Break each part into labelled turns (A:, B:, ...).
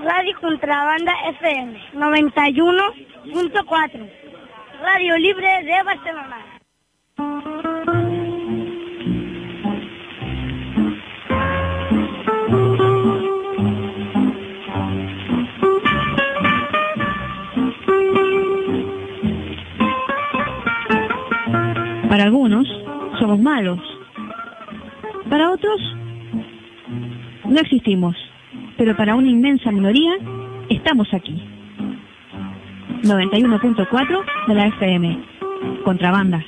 A: Radio Contrabanda FM 91.4, Radio Libre de Barcelona.
B: Para algunos somos malos, para otros no existimos, pero para una inmensa minoría estamos aquí. 91.4 de la FM, Contrabanda.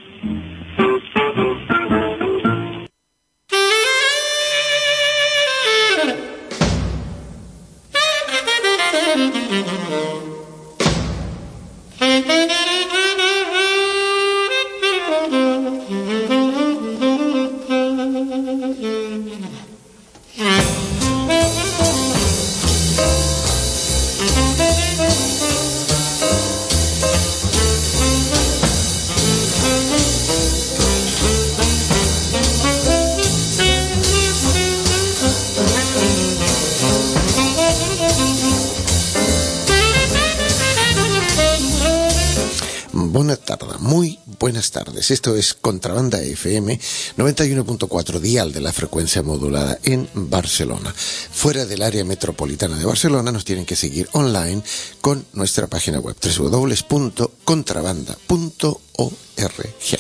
C: Buenas tardes, esto es Contrabanda FM 91.4 dial de la frecuencia modulada en Barcelona. Fuera del área metropolitana de Barcelona nos tienen que seguir online con nuestra página web www.contrabanda.org.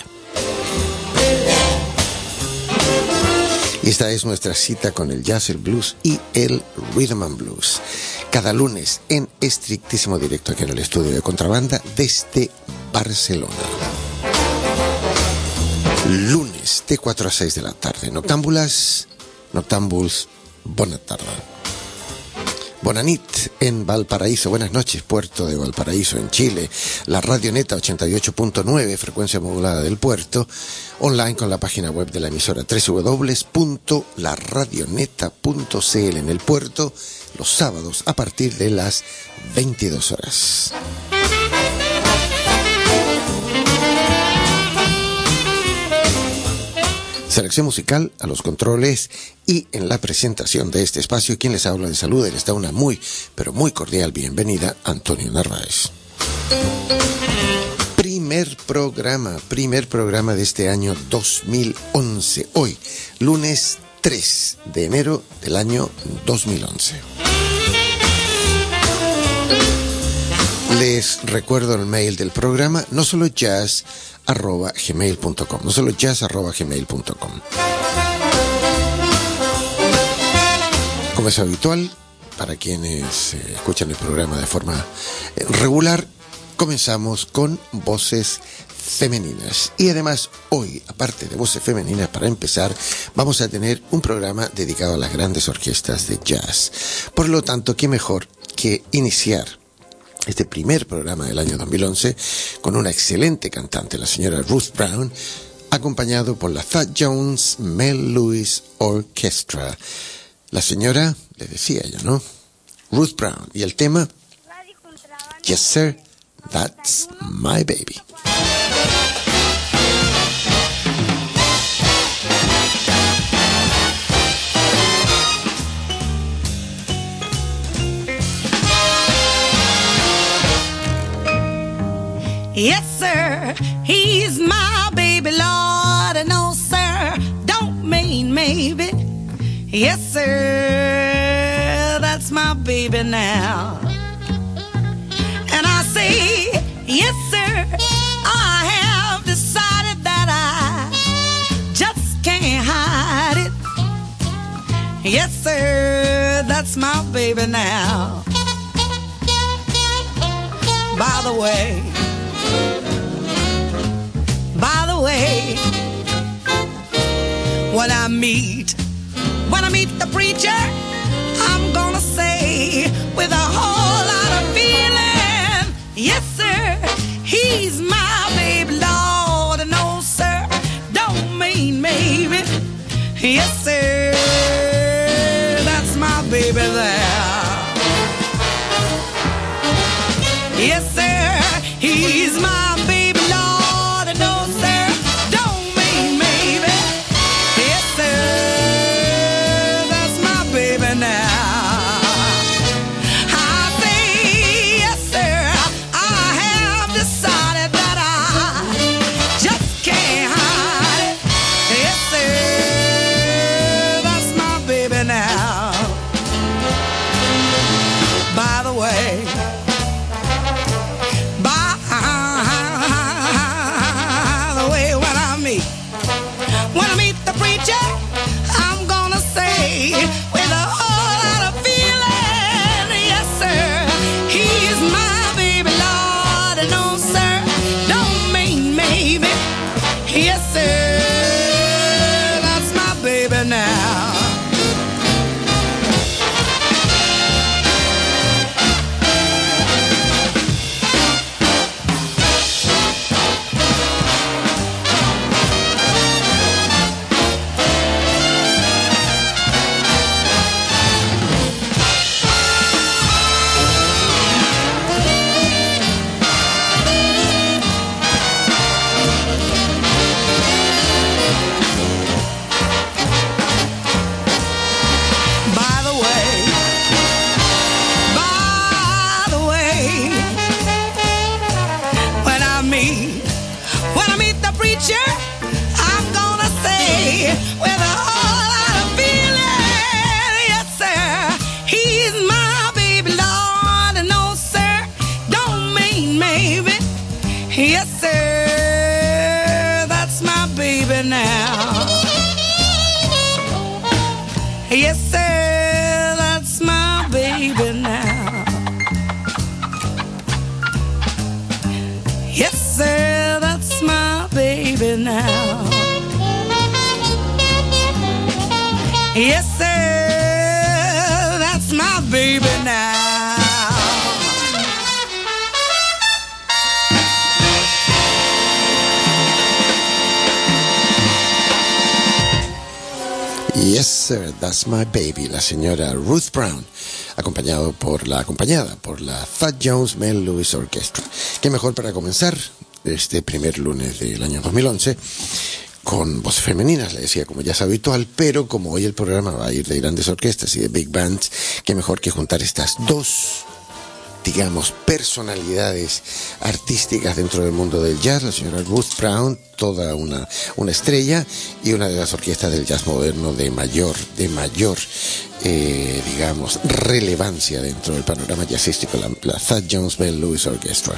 C: Y esta es nuestra cita con el jazz, el blues y el rhythm and blues. Cada lunes en estrictísimo directo aquí en el estudio de Contrabanda desde Barcelona. Lunes de 4 a 6 de la tarde. Noctámbulas, noctámbuls, buena tarde. Bonanit en Valparaíso, buenas noches, puerto de Valparaíso en Chile. La Radioneta 88.9, frecuencia modulada del puerto. Online con la página web de la emisora www.laradioneta.cl en el puerto, los sábados a partir de las 22 horas. Selección musical a los controles y en la presentación de este espacio, quien les habla de salud, les da una muy, pero muy cordial bienvenida, Antonio Narváez. Primer programa de este año 2011, hoy, lunes 3 de enero del año 2011. Les recuerdo el mail del programa, no solo jazz@gmail.com. Como es habitual, para quienes escuchan el programa de forma regular, comenzamos con voces femeninas. Y además, hoy, aparte de voces femeninas, para empezar, vamos a tener un programa dedicado a las grandes orquestas de jazz. Por lo tanto, ¿qué mejor que iniciar este primer programa del año 2011 con una excelente cantante, la señora Ruth Brown, acompañado por la Thad Jones Mel Lewis Orchestra. La señora, le decía ella, ¿no? Ruth Brown. Y el tema, Yes Sir, That's My Baby.
D: Yes, sir, he's my baby, Lord, no, sir, don't mean maybe. Yes, sir, that's my baby now. And I say, yes, sir, I have decided that I just can't hide it. Yes, sir, that's my baby now. By the way, when I meet the preacher, I'm gonna say with a whole lot of feeling, yes sir, he's my baby, Lord, no sir, don't mean maybe, yes sir, that's my baby there. Yes sir, he's my baby, Lord, no sir, don't mean maybe. Yes sir, that's my baby.
C: Yes, sir, that's my baby, la señora Ruth Brown, acompañada por la Thad Jones Mel Lewis Orchestra. Qué mejor para comenzar este primer lunes del año 2011 con voces femeninas, le decía, como ya es habitual, pero como hoy el programa va a ir de grandes orquestas y de big bands, qué mejor que juntar estas dos, digamos, personalidades artísticas dentro del mundo del jazz, la señora Ruth Brown, toda una estrella, y una de las orquestas del jazz moderno de mayor digamos, relevancia dentro del panorama jazzístico, la Thad Jones Mel Lewis Orchestra.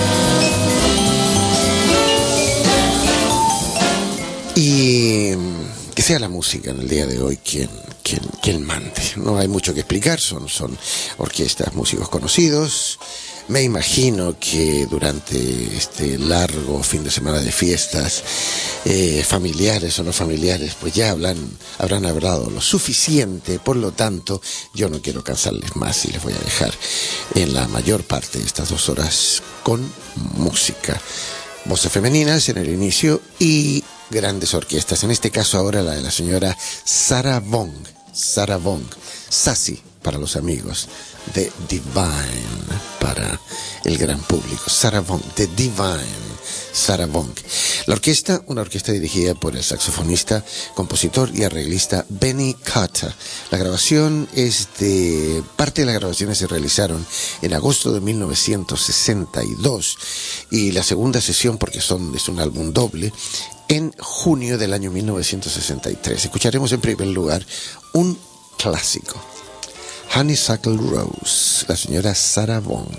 C: Y que sea la música en el día de hoy quien mande. No hay mucho que explicar, son orquestas, músicos conocidos. Me imagino que durante este largo fin de semana de fiestas, familiares o no familiares, pues ya habrán hablado lo suficiente. Por lo tanto, yo no quiero cansarles más y les voy a dejar en la mayor parte de estas 2 horas con música. Voces femeninas en el inicio y grandes orquestas, en este caso ahora la de la señora Sarah Vaughan, Sassy para los amigos, The Divine para el gran público, Sarah Vaughan, The Divine, Sarah Vaughan. La orquesta, una orquesta dirigida por el saxofonista, compositor y arreglista Benny Carter. La grabación parte de las grabaciones se realizaron en agosto de 1962 y la segunda sesión, porque es un álbum doble, en junio del año 1963. Escucharemos en primer lugar un clásico, Honeysuckle Rose, la señora Sarah Vaughan.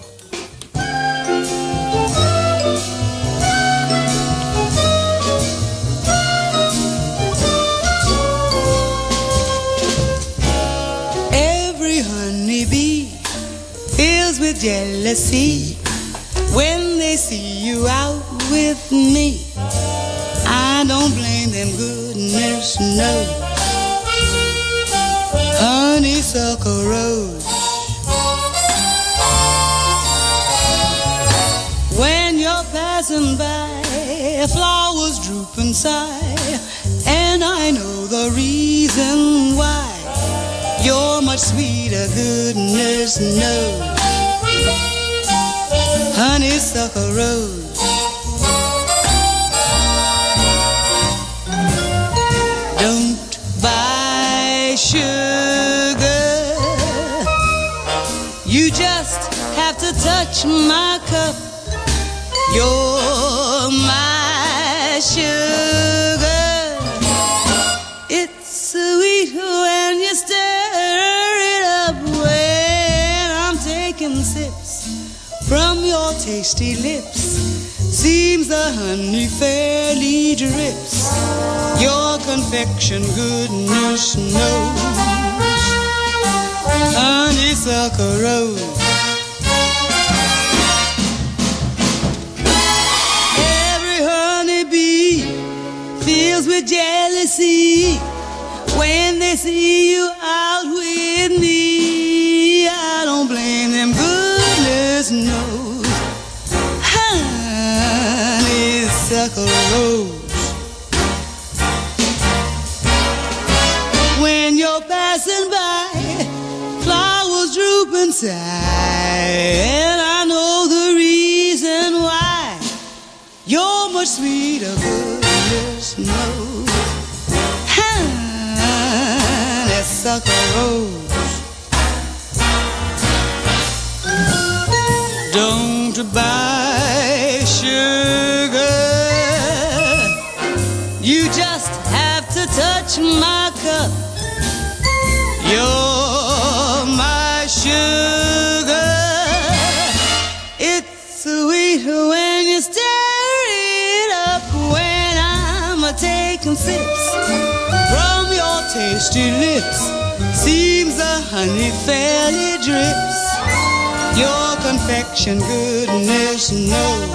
D: Every honeybee fills with jealousy when they see you out with me. I don't blame them, goodness no. Honeysuckle rose. When you're passing by, flowers droop and sigh, and I know the reason why. You're much sweeter, goodness knows. Honeysuckle rose. Don't buy sugar, you just have to touch my cup. You're my sugar. It's sweet when you stir it up, when I'm taking sips from your tasty lips. Seems the honey fairly drips. Your confection, goodness knows. Honeysuckle rose. Every honeybee fills with jealousy when they see you out with me. I don't blame them, goodness knows. Honeysuckle rose. When you're passing by, flowers droop and sigh, and I know the reason why. You're much sweeter, goodness knows. Honeysuckle rose. Don't buy sugar, you just have to touch my cup. You're my sugar. It's sweet when you stir it up, when I'm taking sips from your tasty lips. Seems the honey fairly drips. Your confection, goodness knows.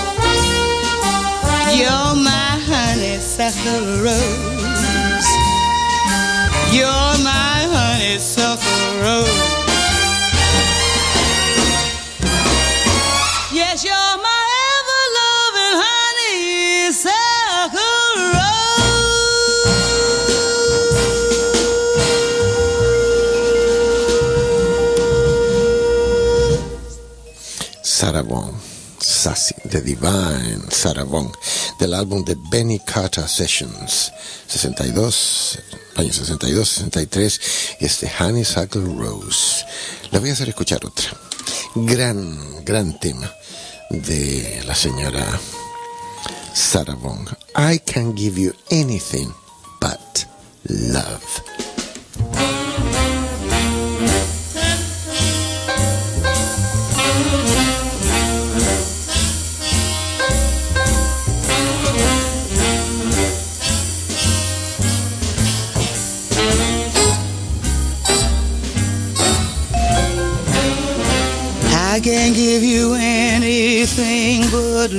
D: You're my honeysuckle rose. You're my honeysuckle rose. Yes, you're my ever-loving honeysuckle rose.
C: Sarah Vaughan, Sassy, The Divine Sarah Vaughan, del álbum de Benny Carter Sessions, 62, año 62, 63, y Honeysuckle Rose. Le voy a hacer escuchar otra. Gran tema de la señora Sarah Vaughan. I Can Give You Anything But Love.
D: I can't give you anything but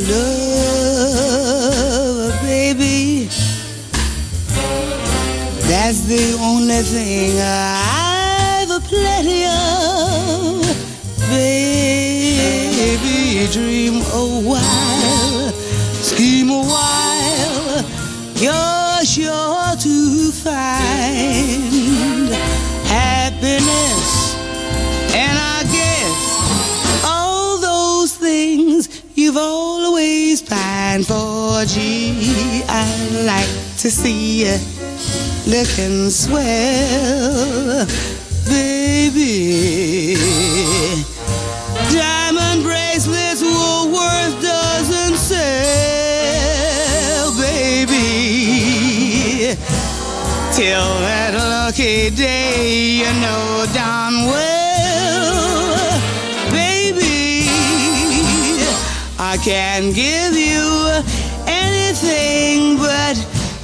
D: love, baby. That's the only thing I've plenty of. Baby, dream a while, scheme a while, you're sure to find happiness. And I guess all those things you've always pined for. Gee, I'd like to see you looking swell, baby. Diamond bracelets Woolworth doesn't sell, baby. Till that lucky day, you know darn well, baby, I can't give you anything but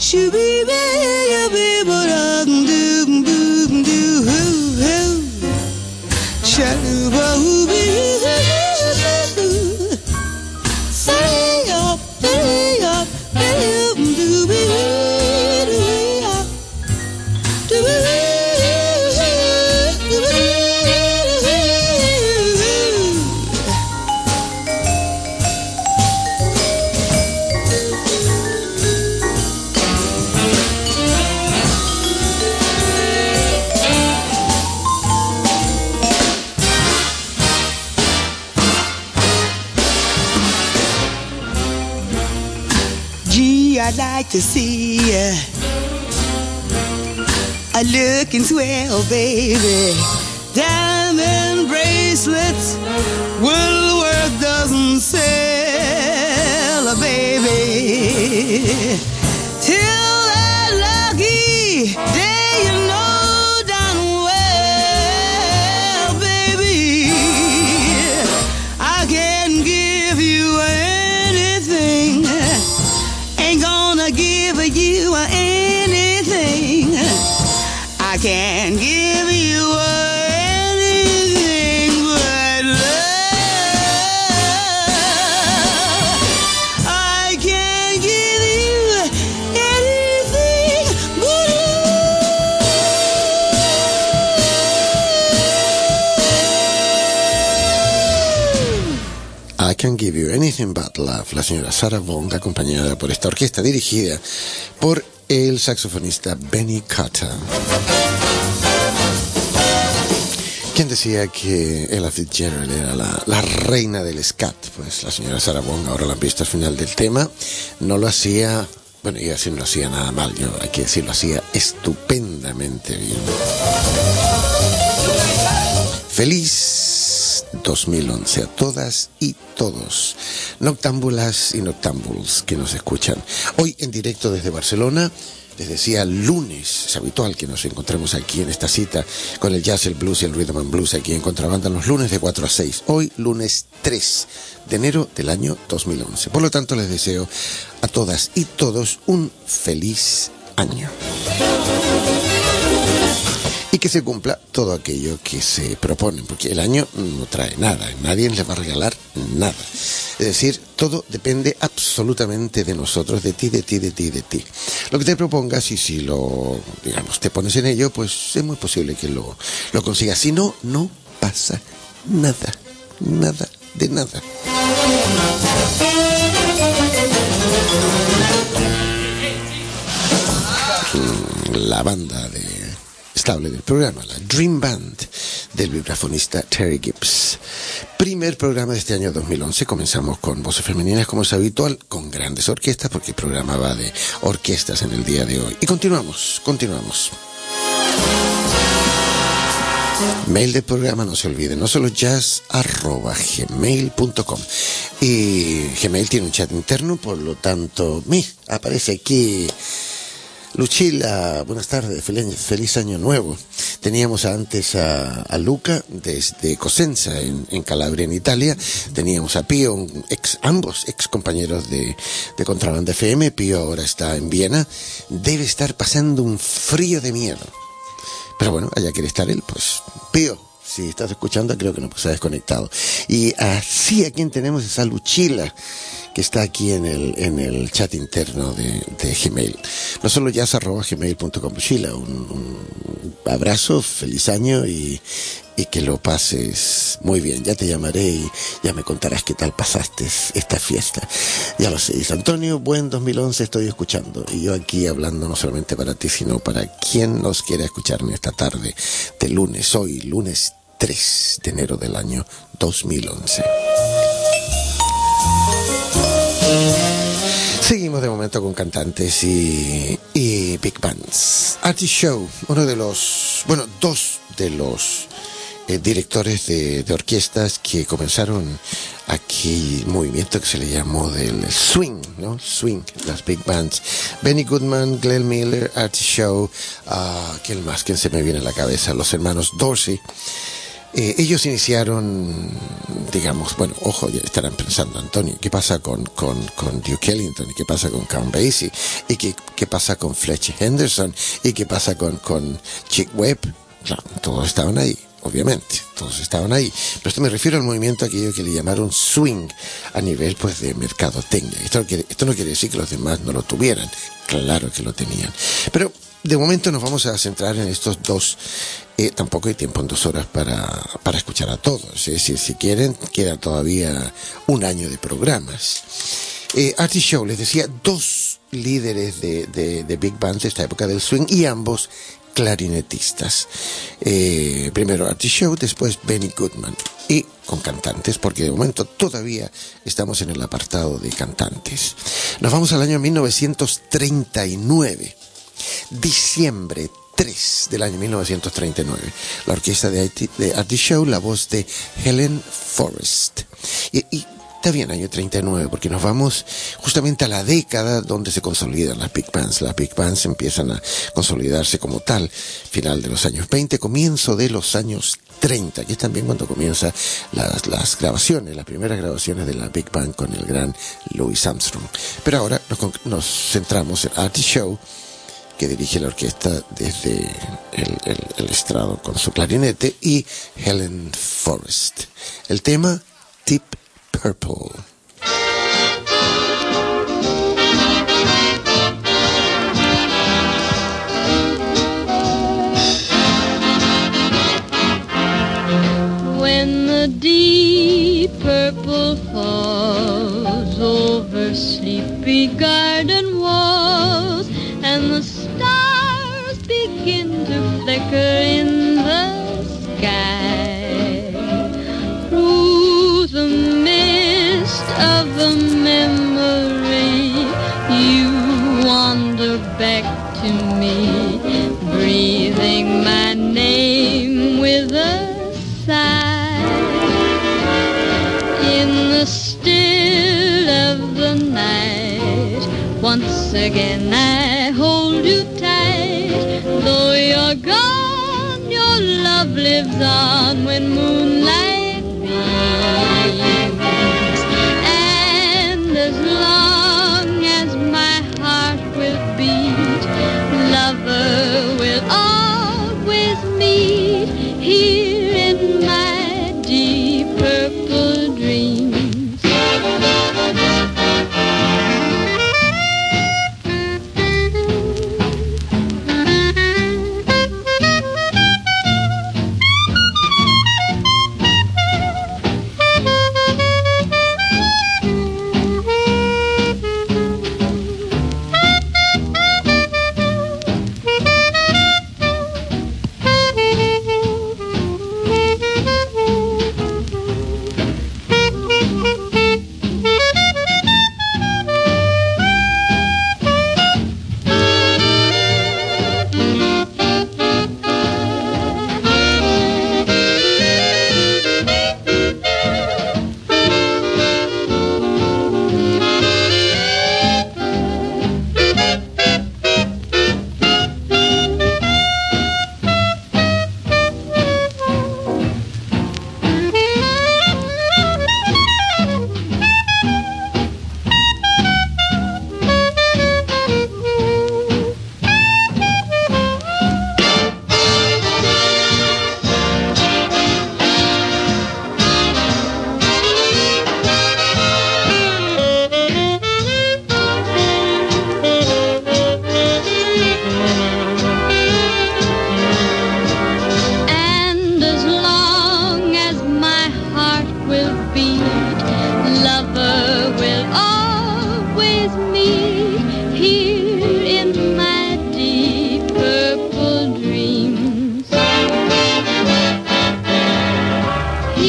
D: I'd like to see you looking swell, baby. Diamond bracelets Woolworth doesn't sell, baby. Till that lucky day, you know darn well, baby, I can't give you anything. Ain't gonna give you anything. I can't give you anything but love. I can't give you anything but
C: I Can Give You Anything But Love, la señora Sarah Vaughan, acompañada por esta orquesta dirigida por el saxofonista Benny Carter. ¿Quién decía que Ella Fitzgerald era la reina del scat? Pues la señora Sarah Vaughan, ahora la han visto al final del tema, no lo hacía, bueno, iba a decir no hacía nada mal, yo hay que decir lo hacía estupendamente bien. Feliz 2011 a todas y todos, noctámbulas y noctámbulos que nos escuchan. Hoy en directo desde Barcelona, les decía lunes, es habitual que nos encontremos aquí en esta cita con el jazz, el blues y el rhythm and blues aquí en Contrabanda los lunes de 4 a 6. Hoy lunes 3 de enero del año 2011. Por lo tanto les deseo a todas y todos un feliz año. Y que se cumpla todo aquello que se proponen, porque el año no trae nada, nadie les va a regalar nada. Es decir, todo depende absolutamente de nosotros, de ti, de ti, de ti, de ti. Lo que te propongas y si lo, digamos, te pones en ello, pues es muy posible que lo consigas. Si no, no pasa nada, nada de nada. La banda estable del programa, la Dream Band del vibrafonista Terry Gibbs. Primer programa de este año 2011. Comenzamos con Voces Femeninas, como es habitual, con grandes orquestas, porque el programa va de orquestas en el día de hoy. Y continuamos. Mail del programa, no se olviden, no solo jazz@gmail.com. Y Gmail tiene un chat interno, por lo tanto, aparece aquí Lucila, buenas tardes, feliz año nuevo. Teníamos antes a Luca desde Cosenza en Calabria, en Italia. Teníamos a Pío, ambos ex compañeros de Contrabanda FM. Pío ahora está en Viena. Debe estar pasando un frío de miedo. Pero bueno, allá quiere estar él, pues. Pío, si estás escuchando, creo que no se ha desconectado. Y así a quien tenemos es a Lucila, que está aquí en el chat interno de Gmail. No solo jazz@gmail.com. Lucila, un abrazo, feliz año y que lo pases muy bien. Ya te llamaré y ya me contarás qué tal pasaste esta fiesta. Ya lo sé. Dice Antonio, buen 2011 estoy escuchando. Y yo aquí hablando no solamente para ti, sino para quien nos quiera escucharme esta tarde de lunes, hoy, lunes 3 de enero del año 2011. Seguimos de momento con cantantes y big bands. Artie Shaw, dos de los directores de orquestas que comenzaron aquí un movimiento que se le llamó del swing, ¿no? Swing, las big bands. Benny Goodman, Glenn Miller, Artie Shaw, ¿quién más? ¿Quién se me viene a la cabeza? Los hermanos Dorsey. Ellos iniciaron, digamos, ojo, ya estarán pensando, Antonio, ¿qué pasa con Duke Ellington? ¿Y qué pasa con Count Basie? ¿Y qué pasa con Fletcher Henderson? ¿Y qué pasa con Chick Webb? Claro, todos estaban ahí, obviamente, todos estaban ahí. Pero esto me refiero al movimiento aquello que le llamaron swing a nivel, pues, de mercadotecnia. Esto no quiere decir que los demás no lo tuvieran, claro que lo tenían. Pero de momento nos vamos a centrar en estos dos. Tampoco hay tiempo en 2 horas para escuchar a todos. Es decir, si quieren, queda todavía un año de programas. Artie Shaw, les decía, 2 líderes de big bands de esta época del swing y ambos clarinetistas. Primero Artie Shaw, después Benny Goodman. Y con cantantes, porque de momento todavía estamos en el apartado de cantantes. Nos vamos al año 1939. Diciembre 3 del año 1939. La orquesta de Artie Shaw, la voz de Helen Forrest. Y está bien, año 39, porque nos vamos justamente a la década donde se consolidan las big bands. Las big bands empiezan a consolidarse como tal, final de los años 20, comienzo de los años 30, que es también cuando comienzan las grabaciones, las primeras grabaciones de la big band con el gran Louis Armstrong. Pero ahora nos centramos en Artie Shaw, que dirige la orquesta desde el estrado con su clarinete, y Helen Forrest. El tema Deep Purple.
E: When the deep purple falls over sleepy garden walls and the stars begin to flicker in the sky, through the mist of a memory you wander back to me, breathing my name with a sigh. In the still of the night, once again I hold you tight. Though you're gone, your love lives on when moonlight beams. And as long as my heart will beat, lover will always meet here in my deep purple dreams.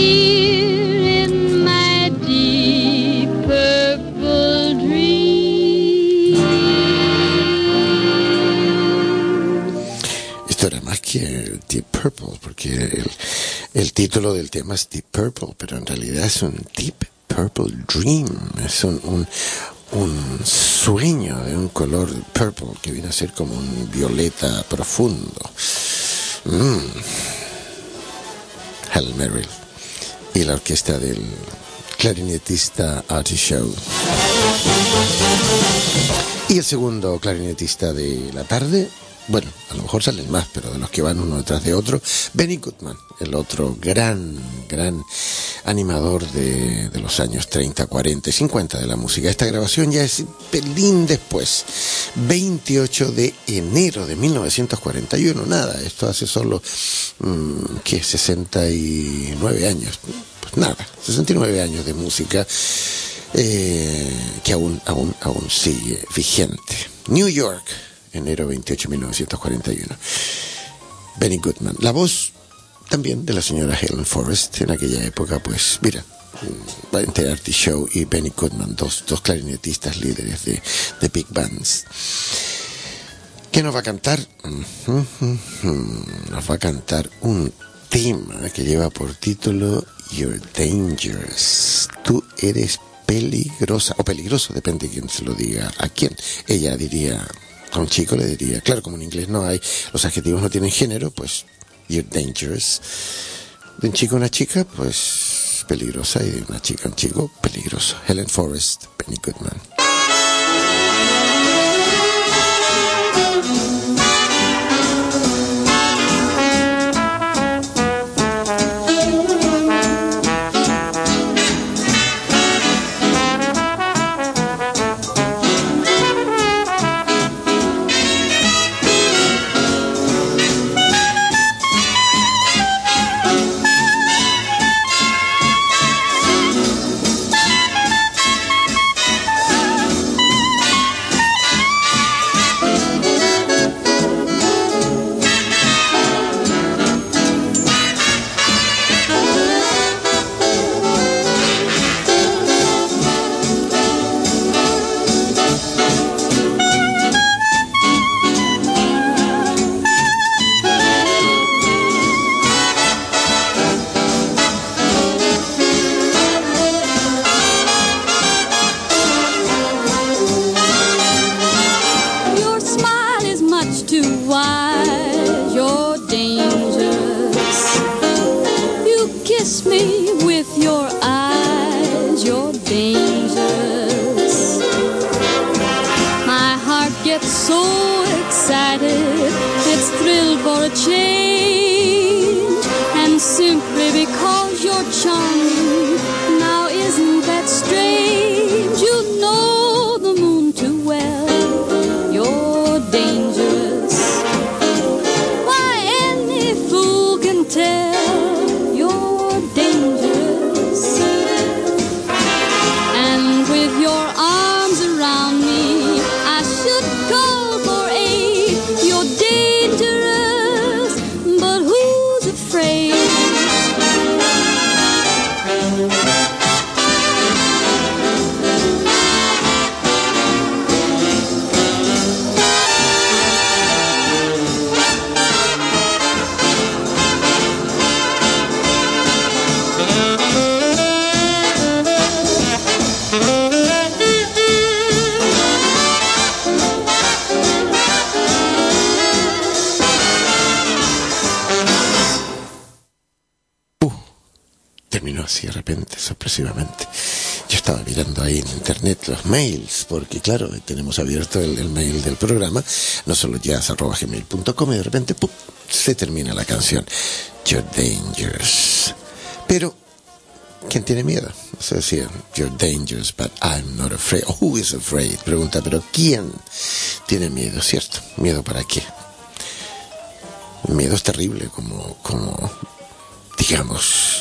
E: here in my deep purple dream.
C: Esto era más que Deep Purple, porque el título del tema es Deep Purple, pero en realidad es un Deep Purple Dream, es un sueño de un color purple que viene a ser como un violeta profundo. Hal Merrill y la orquesta del clarinetista Artie Shaw. Y el segundo clarinetista de la tarde, bueno, a lo mejor salen más, pero de los que van uno detrás de otro, Benny Goodman, el otro gran animador de los años 30, 40 y 50 de la música. Esta grabación ya es pelín después, 28 de enero de 1941, nada, esto hace solo, 69 años, pues nada, 69 años de música que aún sigue vigente. New York, enero 28 de 1941. Benny Goodman. La voz también de la señora Helen Forrest. En aquella época, pues, mira, entre Artie Shaw y Benny Goodman, dos clarinetistas líderes de big bands. ¿Qué nos va a cantar? Nos va a cantar un tema que lleva por título You're Dangerous. Tú eres peligrosa, o peligroso, depende de quién se lo diga a quién. Ella diría, a un chico le diría, claro, como en inglés no hay, los adjetivos no tienen género, pues you're dangerous. De un chico a una chica, pues peligrosa, y de una chica a un chico, peligroso. Helen Forrest, Benny Goodman. Terminó así de repente, sorpresivamente. Yo estaba mirando ahí en internet los mails, porque claro, tenemos abierto el mail del programa, no solo jazz@gmail.com, y de repente ¡pum!, se termina la canción You're Dangerous. Pero ¿quién tiene miedo? Se decía, You're dangerous, but I'm not afraid. Who is afraid? Pregunta, pero ¿quién tiene miedo? ¿Cierto? ¿Miedo para qué? El miedo es terrible como digamos,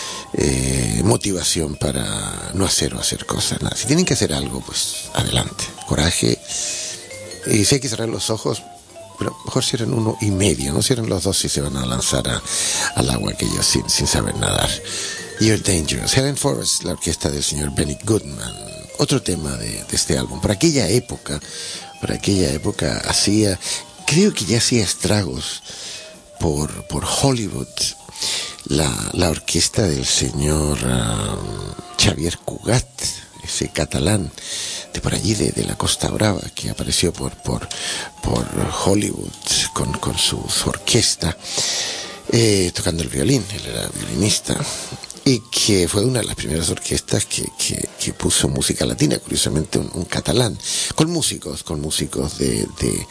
C: motivación para no hacer o hacer cosas. Nada. Si tienen que hacer algo, pues adelante, coraje. Y si hay que cerrar los ojos, pero mejor cierren uno y medio, no cierren los dos si se van a lanzar al agua aquellos sin saber nadar. You're Dangerous. Helen Forrest, la orquesta del señor Benny Goodman. Otro tema de este álbum. Por aquella época hacía, creo que ya hacía estragos por Hollywood, la orquesta del señor Xavier Cugat, ese catalán de por allí, de la Costa Brava, que apareció por Hollywood con su orquesta, tocando el violín. Él era violinista, y que fue una de las primeras orquestas que puso música latina, curiosamente un catalán, con músicos de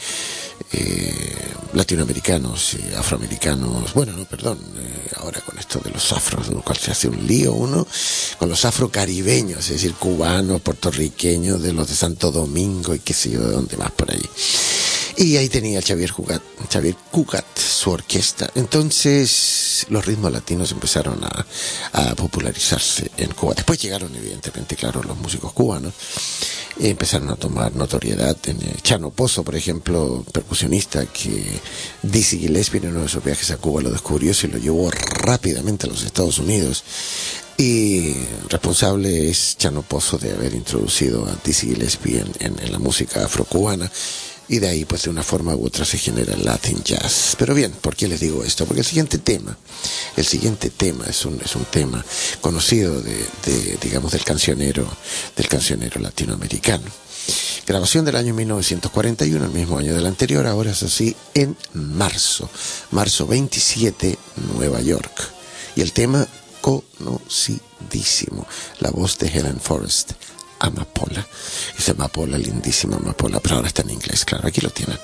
C: latinoamericanos, afroamericanos, ahora con esto de los afros, lo cual se hace un lío uno, con los afrocaribeños, es decir, cubanos, puertorriqueños, de los de Santo Domingo y qué sé yo de dónde más por ahí. Y ahí tenía Xavier Cugat, su orquesta. Entonces los ritmos latinos empezaron a popularizarse en Cuba. Después llegaron, evidentemente, claro, los músicos cubanos. Empezaron a tomar notoriedad. Chano Pozo, por ejemplo, percusionista, que Dizzy Gillespie en uno de sus viajes a Cuba lo descubrió, se lo llevó rápidamente a los Estados Unidos. Y responsable es Chano Pozo de haber introducido a Dizzy Gillespie en la música afrocubana. Y de ahí, pues, de una forma u otra se genera el Latin Jazz. Pero bien, ¿por qué les digo esto? Porque el siguiente tema es un tema conocido digamos, del cancionero latinoamericano. Grabación del año 1941, el mismo año del anterior, ahora es así, en marzo 27, Nueva York. Y el tema conocidísimo, la voz de Helen Forrest, Amapola. Esa Amapola, lindísima Amapola, pero ahora está en inglés, claro, aquí lo tienen.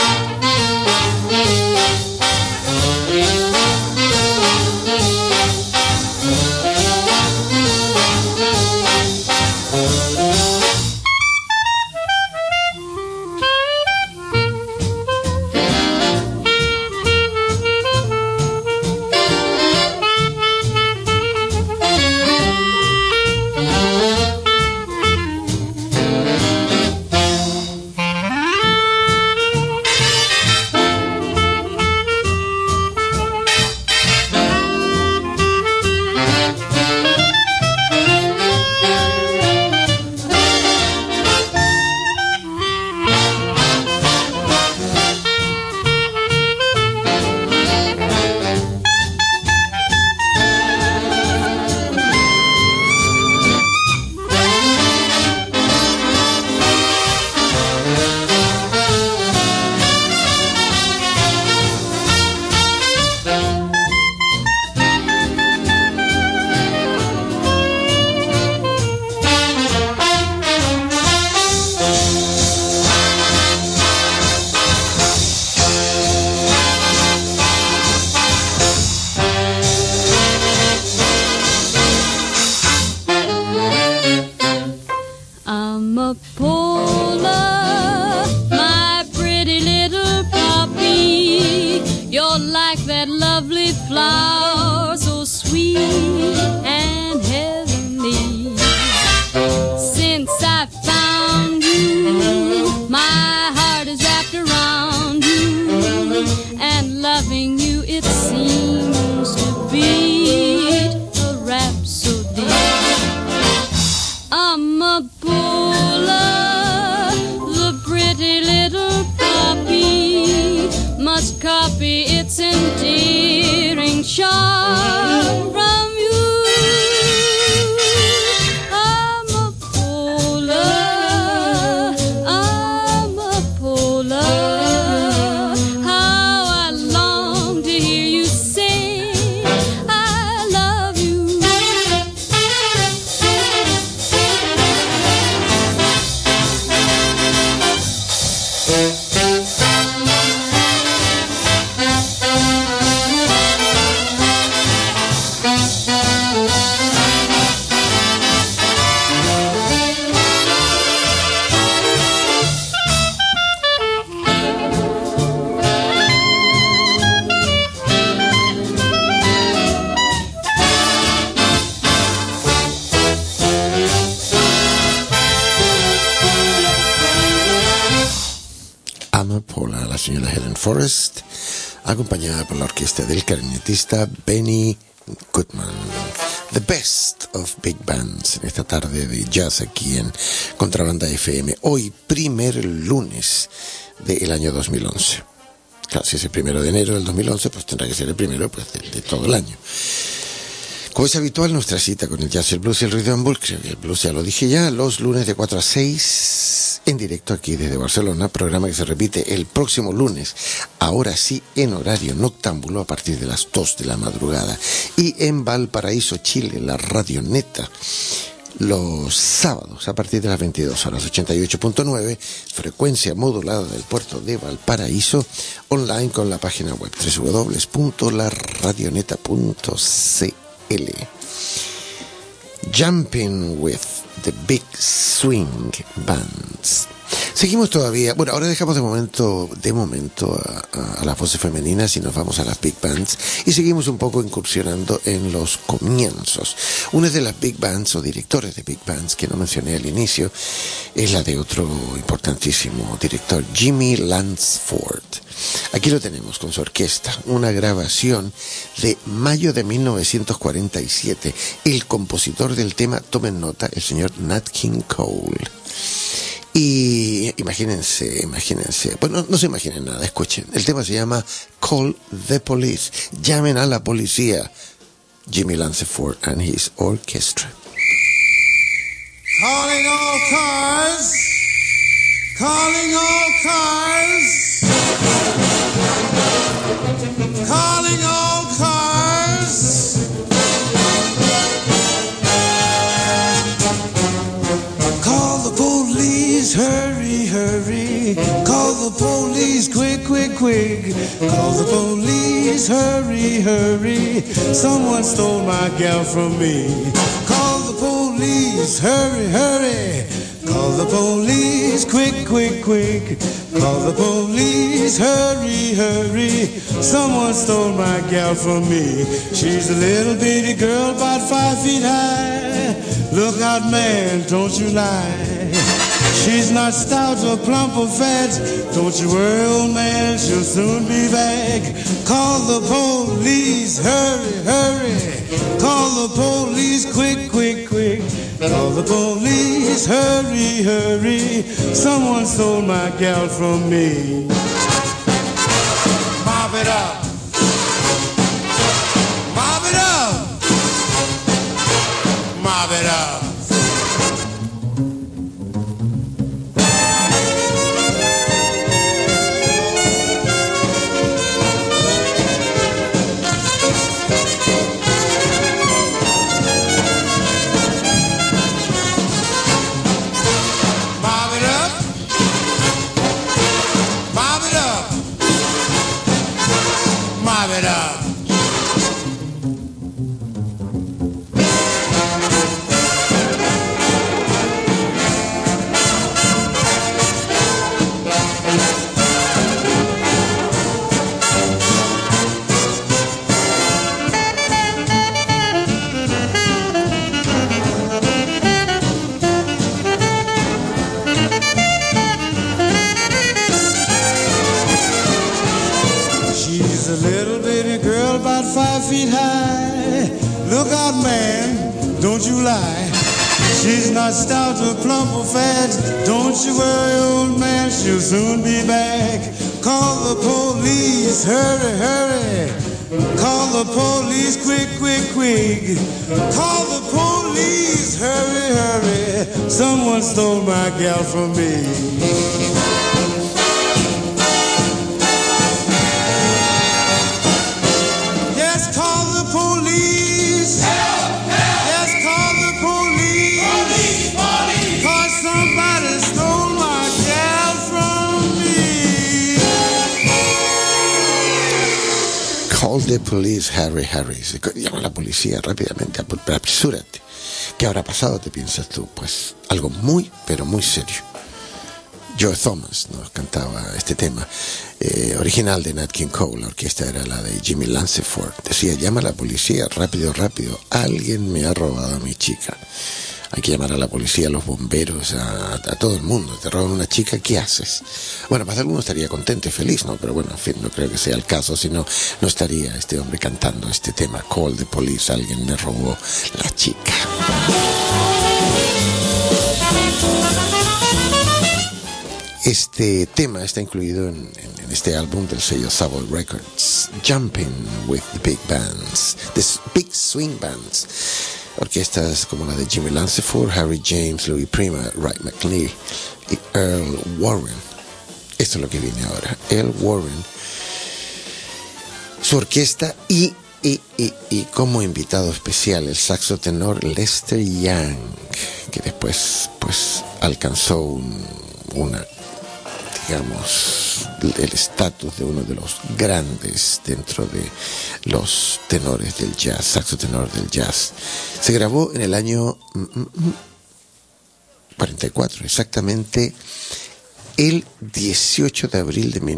C: Amapola, la señora Helen Forrest, acompañada por la orquesta del clarinetista Benny Goodman. The Best of Big Bands en esta tarde de jazz aquí en Contrabanda FM. Hoy, primer lunes del año 2011. Claro, si es el 1 de enero del 2011, pues tendrá que ser el primero pues, de todo el año. Como es habitual, nuestra cita con el jazz, el blues y el rhythm and blues, creo que el blues ya lo dije ya, los lunes de 4 a 6, en directo aquí desde Barcelona, programa que se repite el próximo lunes, ahora sí en horario noctámbulo a partir de las 2 de la madrugada, y en Valparaíso, Chile, la Radioneta, los sábados a partir de las 22 horas, 88.9, frecuencia modulada del puerto de Valparaíso, online con la página web www.laradioneta.cl. Jumping with the Big Swing Bands. Seguimos todavía, bueno, ahora dejamos de momento a las voces femeninas y nos vamos a las big bands y seguimos un poco incursionando en los comienzos. Una de las big bands o directores de big bands que no mencioné al inicio es la de otro importantísimo director, Jimmy Lansford. Aquí lo tenemos con su orquesta, una grabación de mayo de 1947. El compositor del tema, tomen nota, el señor Nat King Cole. Y imagínense, bueno, no se imaginen nada, escuchen. El tema se llama Call the Police, llamen a la policía. Jimmy Lansford and his orchestra.
F: Calling all cars, calling all cars, calling all cars. Call the police, hurry, hurry. Call the police, quick, quick, quick. Call the police, hurry, hurry. Someone stole my gal from me. Call the police, hurry, hurry. Call the police, quick, quick, quick. Call the police, hurry, hurry. Someone stole my gal from me. She's a little bitty girl about 5 feet high. Look out, man, don't you lie. She's not stout or plump or fat. Don't you worry, old man, she'll soon be back. Call the police, hurry, hurry. Call the police, quick, quick, quick. Call the police, hurry, hurry. Someone stole my gal from me. Mop it up. Mop it up. Mop it up. She's not stout or plump or fat. Don't you worry, old man, she'll soon be back. Call the police, hurry, hurry. Call the police, quick, quick, quick. Call the police, hurry, hurry. Someone stole my gal from me. Yes, call the police. Help, help. Yes, call the police. Police, police. 'Cause somebody stole my gal from me.
C: Call the police, Harry Harris. Llama a la policía rápidamente, apresúrate. ¿Qué habrá pasado, te piensas tú? Pues algo muy, pero muy serio. Joe Thomas nos cantaba este tema, original de Nat King Cole. La orquesta era la de Jimmy Lansford. Decía, llama a la policía, rápido, rápido, alguien me ha robado a mi chica. hay que llamar a la policía, a los bomberos, a todo el mundo. Te roban una chica, ¿qué haces? Bueno, más de alguno estaría contento y feliz, ¿no? Pero bueno, en fin, no creo que sea el caso, si no, no estaría este hombre cantando este tema, Call the Police, alguien me robó la chica. Este tema está incluido en este álbum del sello Savoy Records, Jumping with the Big Bands, the Big Swing Bands, orquestas como la de Jimmy Lanceford, Harry James, Louis Prima, Ray McNeil y Earl Warren. Esto es lo que viene ahora, Earl Warren, su orquesta y como invitado especial el saxo tenor Lester Young, que después pues alcanzó el estatus de uno de los grandes dentro de los tenores del jazz, saxo tenor del jazz. Se grabó en el año 44, exactamente el 18 de abril de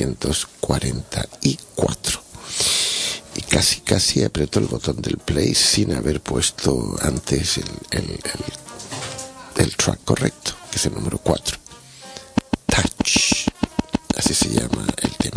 C: 1944. Y casi apretó el botón del play sin haber puesto antes el track correcto, que es el número 4. Touch, así se llama el tema.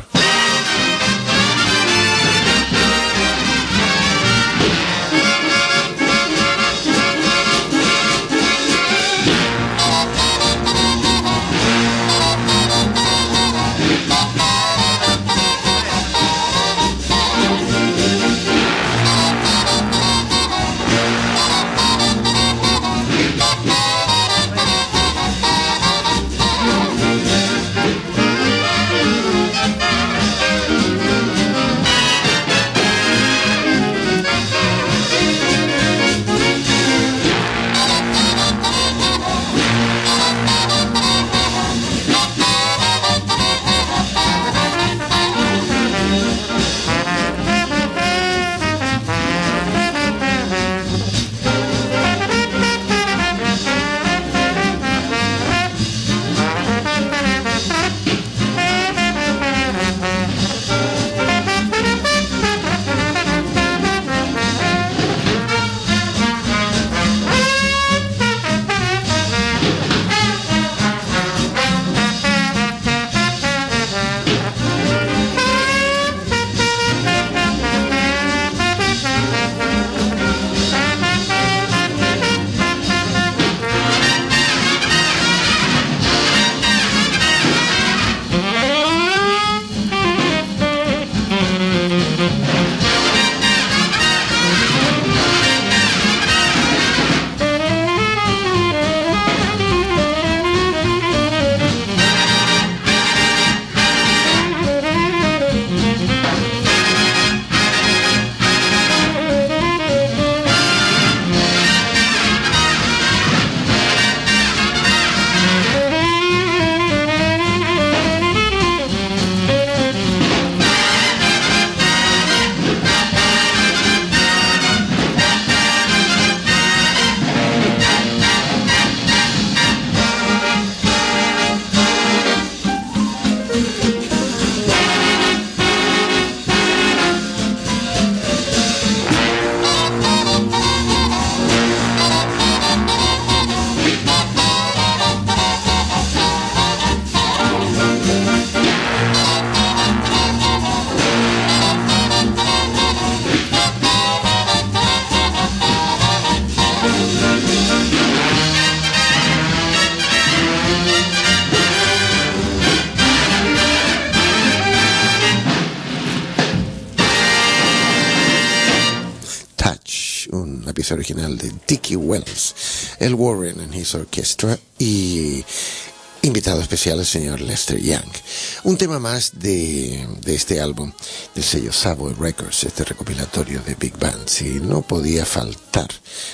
C: Original de Dickie Wells, Earl Warren and his orchestra, y invitado especial el señor Lester Young. Un tema más de este álbum del sello Savoy Records, este recopilatorio de Big Bands, y no podía faltar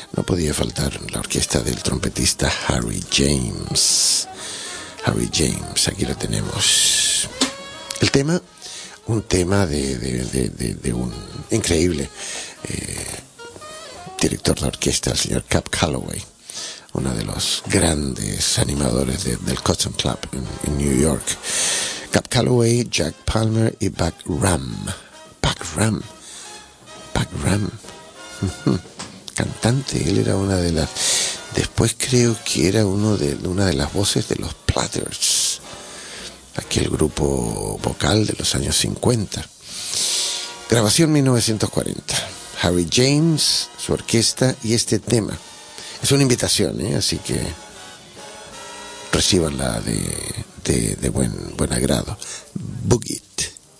C: la orquesta del trompetista Harry James, aquí lo tenemos. El tema, un tema de un increíble director de orquesta, el señor Cab Calloway, uno de los grandes animadores del Cotton Club en New York. Cab Calloway, Jack Palmer y Buck Ram, cantante. Él era una de Después creo que era una de las voces de los Platters, aquel grupo vocal de los años 50. Grabación 1940. Harry James, su orquesta y este tema. Es una invitación, así que recíbanla de buen agrado. Boogie It.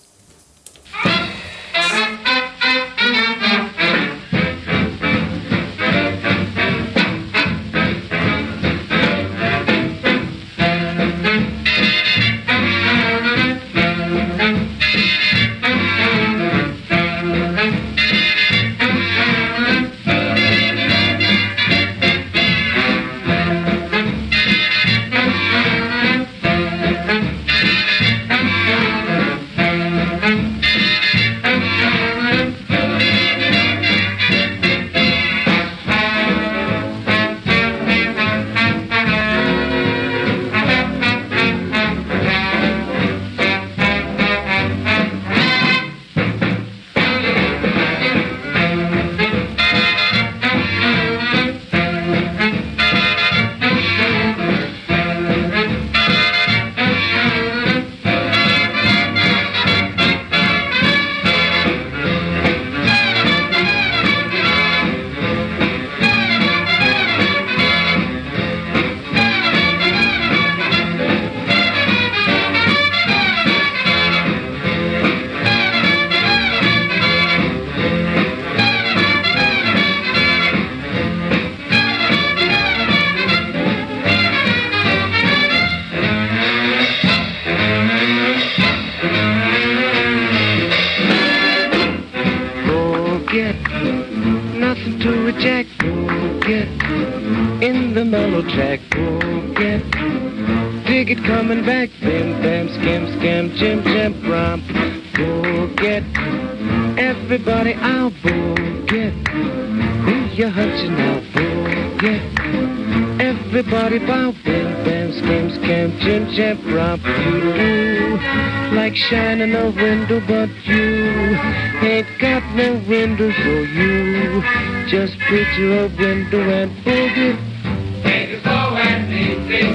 G: Shining a window, but you ain't got no window, so you just picture a window and boogie. Take it slow and easy,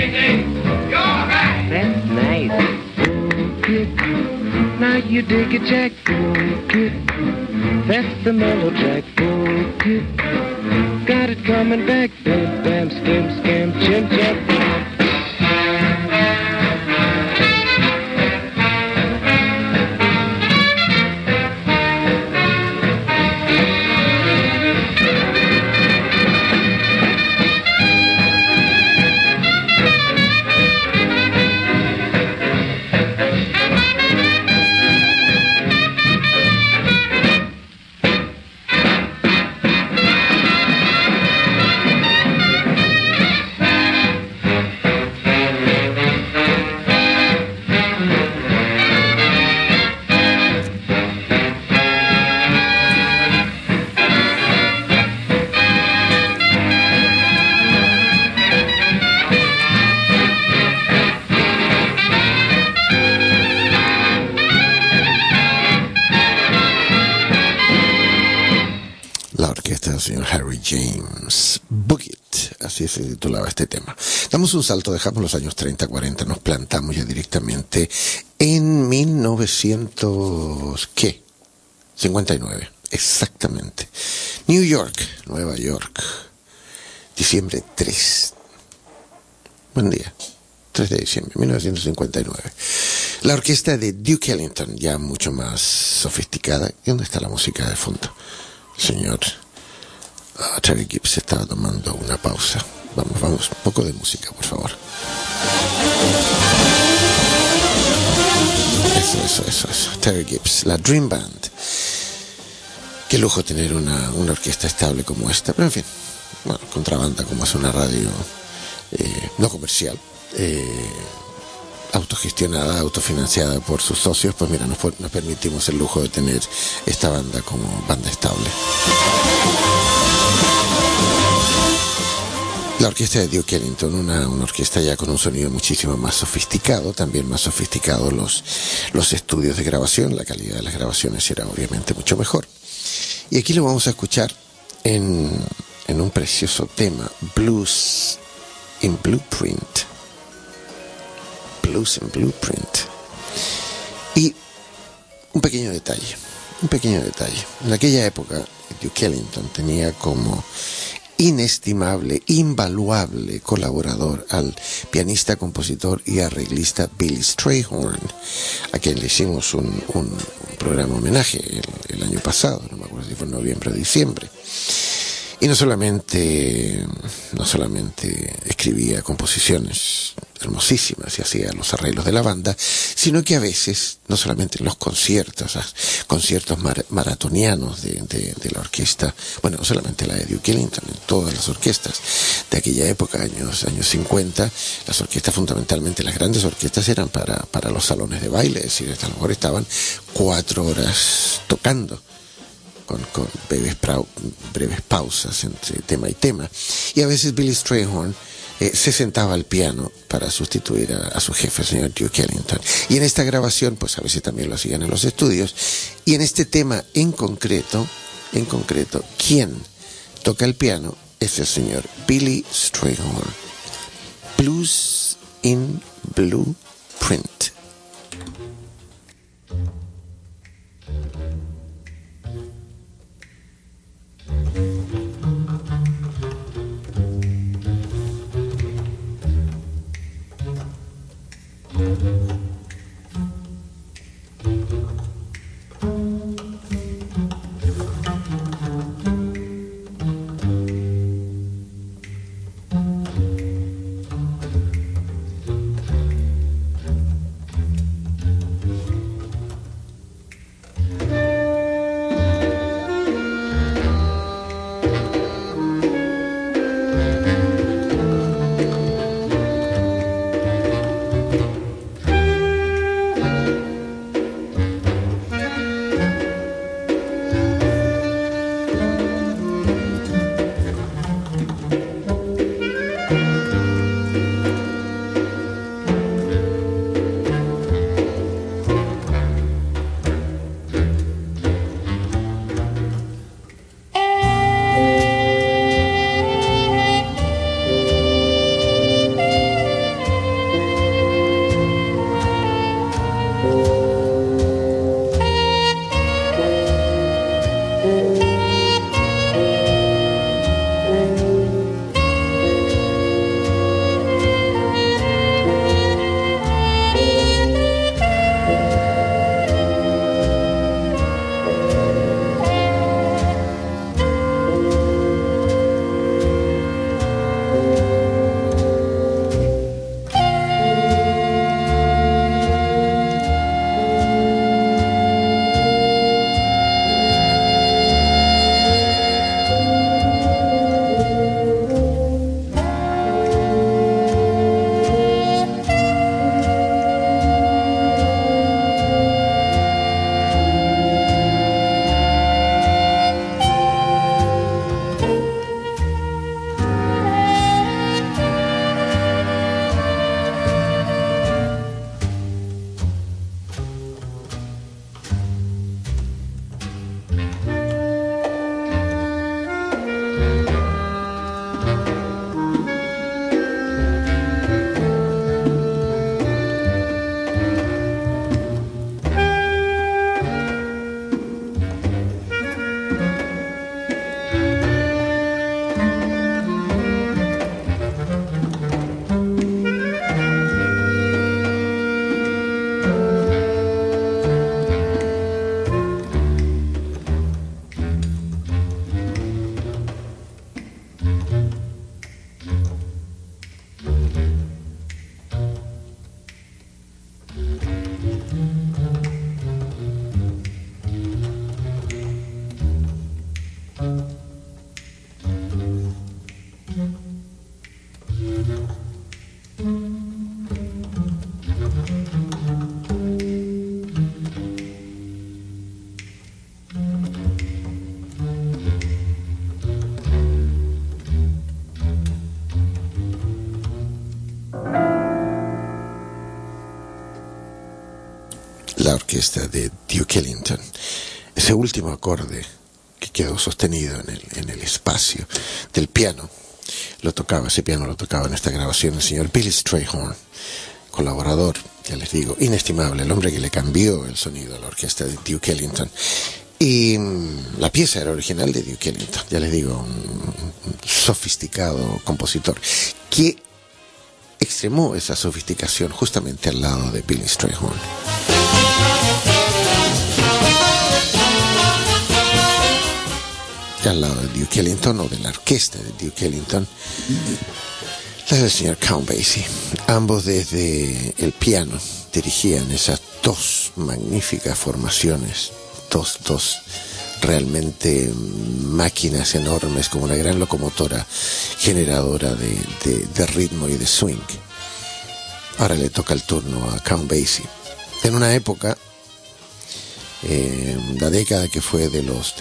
G: you're right. That's nice. Boogie. Now you dig it, Jack. Boogie. That's the mellow Jack. Boogie. Got it coming back. Bam, bam, skim, scam, chim, chim.
C: Harry James, Boogie It, así se titulaba este tema. Damos un salto, dejamos los años 30, 40, nos plantamos ya directamente en 1959, exactamente. New York, Nueva York, diciembre 3. Buen día. 3 de diciembre, 1959. La orquesta de Duke Ellington, ya mucho más sofisticada. ¿Y dónde está la música de fondo? Señor Terry Gibbs estaba tomando una pausa. Vamos, un poco de música, por favor. Eso. Terry Gibbs, la Dream Band. Qué lujo tener una orquesta estable como esta. Pero en fin, bueno, Contrabanda, como es una radio no comercial, autogestionada, autofinanciada por sus socios, pues mira, nos permitimos el lujo de tener esta banda como banda estable. La orquesta de Duke Ellington, una orquesta ya con un sonido muchísimo más sofisticado, también más sofisticado los estudios de grabación, la calidad de las grabaciones era obviamente mucho mejor. Y aquí lo vamos a escuchar en en un precioso tema, Blues in Blueprint. Blues in Blueprint. Y un pequeño detalle. En aquella época, Duke Ellington tenía como inestimable, invaluable colaborador al pianista, compositor y arreglista Billy Strayhorn, a quien le hicimos un programa homenaje el año pasado, no me acuerdo si fue en noviembre o diciembre. Y no solamente escribía composiciones hermosísimas y hacía los arreglos de la banda, sino que a veces, no solamente en los conciertos maratonianos de la orquesta, bueno, no solamente la de Duke Ellington, en todas las orquestas de aquella época, años 50, las orquestas, fundamentalmente las grandes orquestas, eran para los salones de baile, es decir, a lo mejor estaban 4 horas tocando, con breves pausas entre tema y tema. Y a veces Billy Strayhorn se sentaba al piano para sustituir a su jefe, el señor Duke Ellington. Y en esta grabación, pues a veces también lo hacían en los estudios. Y en este tema en concreto, quien toca el piano es el señor Billy Strayhorn. Blues in Blueprint. la orquesta de Duke Ellington. Ese último acorde que quedó sostenido en el espacio del piano. Ese piano lo tocaba en esta grabación el señor Billy Strayhorn, colaborador, ya les digo, inestimable, el hombre que le cambió el sonido a la orquesta de Duke Ellington. Y la pieza era original de Duke Ellington, ya les digo, un sofisticado compositor que extremó esa sofisticación justamente al lado de Billy Strayhorn. Al lado de Duke Ellington, o de la orquesta de Duke Ellington, la del señor Count Basie. Ambos desde el piano dirigían esas dos magníficas formaciones, dos realmente máquinas enormes, como una gran locomotora generadora de ritmo y de swing. Ahora le toca el turno a Count Basie. En una época, la década que fue de los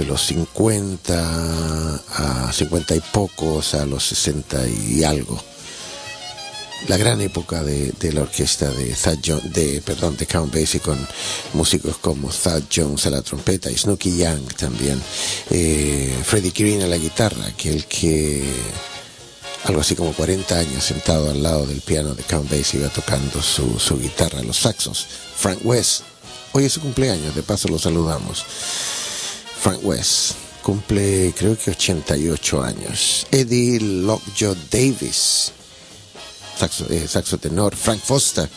C: 50 a 50 y pocos a los 60 y algo, la gran época de la orquesta de Count Basie, con músicos como Thad Jones a la trompeta y Snooky Young también, Freddie Green a la guitarra, aquel que algo así como 40 años sentado al lado del piano de Count Basie iba tocando su guitarra, los saxos. Frank West, hoy es su cumpleaños, de paso lo saludamos. Frank West cumple, creo que 88 años. Eddie Lockjaw Davis, saxo tenor. Frank Foster,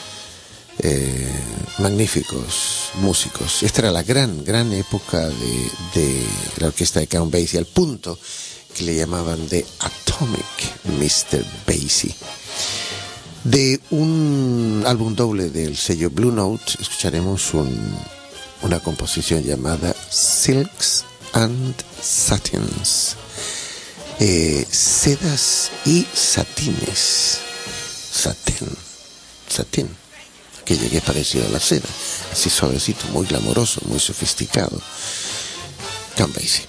C: magníficos músicos. Esta era la gran época de la orquesta de Count Basie, al punto que le llamaban The Atomic Mr. Basie. De un álbum doble del sello Blue Note escucharemos una composición llamada Silks and Satins, sedas y satines. Satín, aquello que es parecido a la seda, así suavecito, muy glamoroso, muy sofisticado. Count Basie.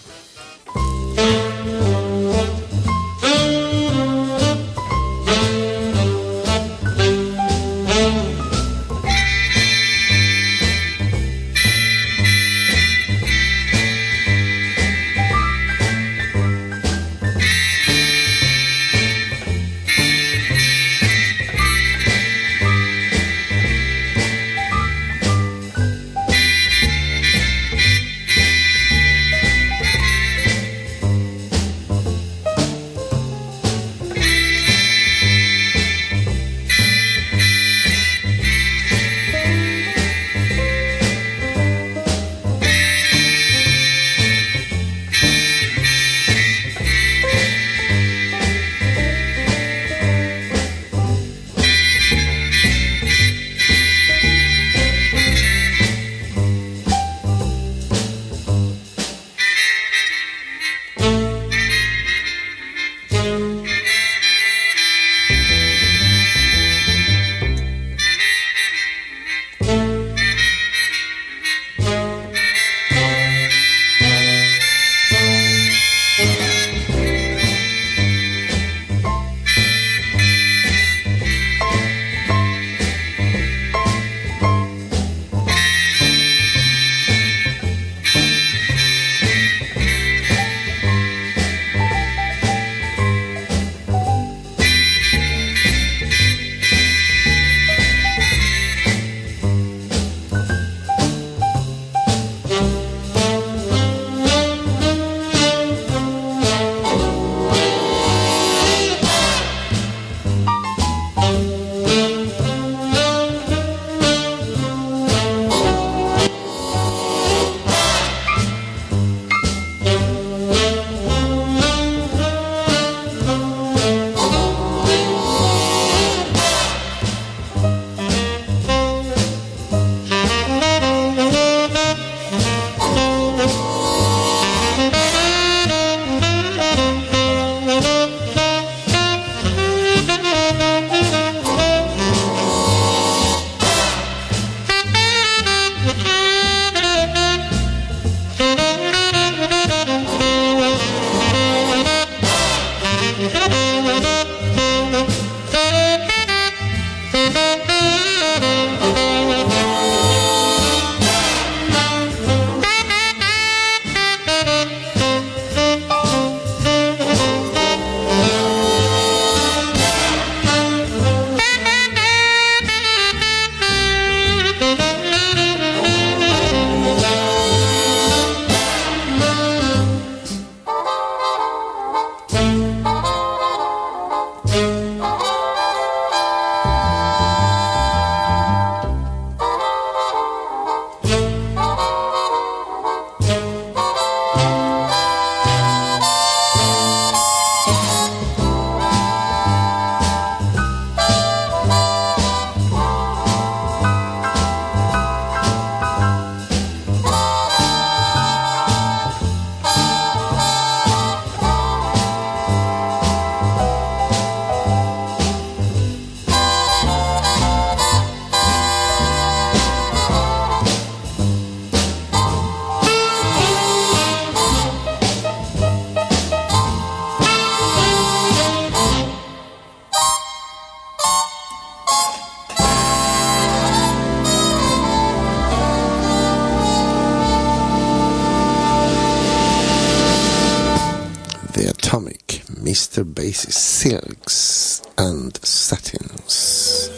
C: Mr. Basie, Silks and Satins.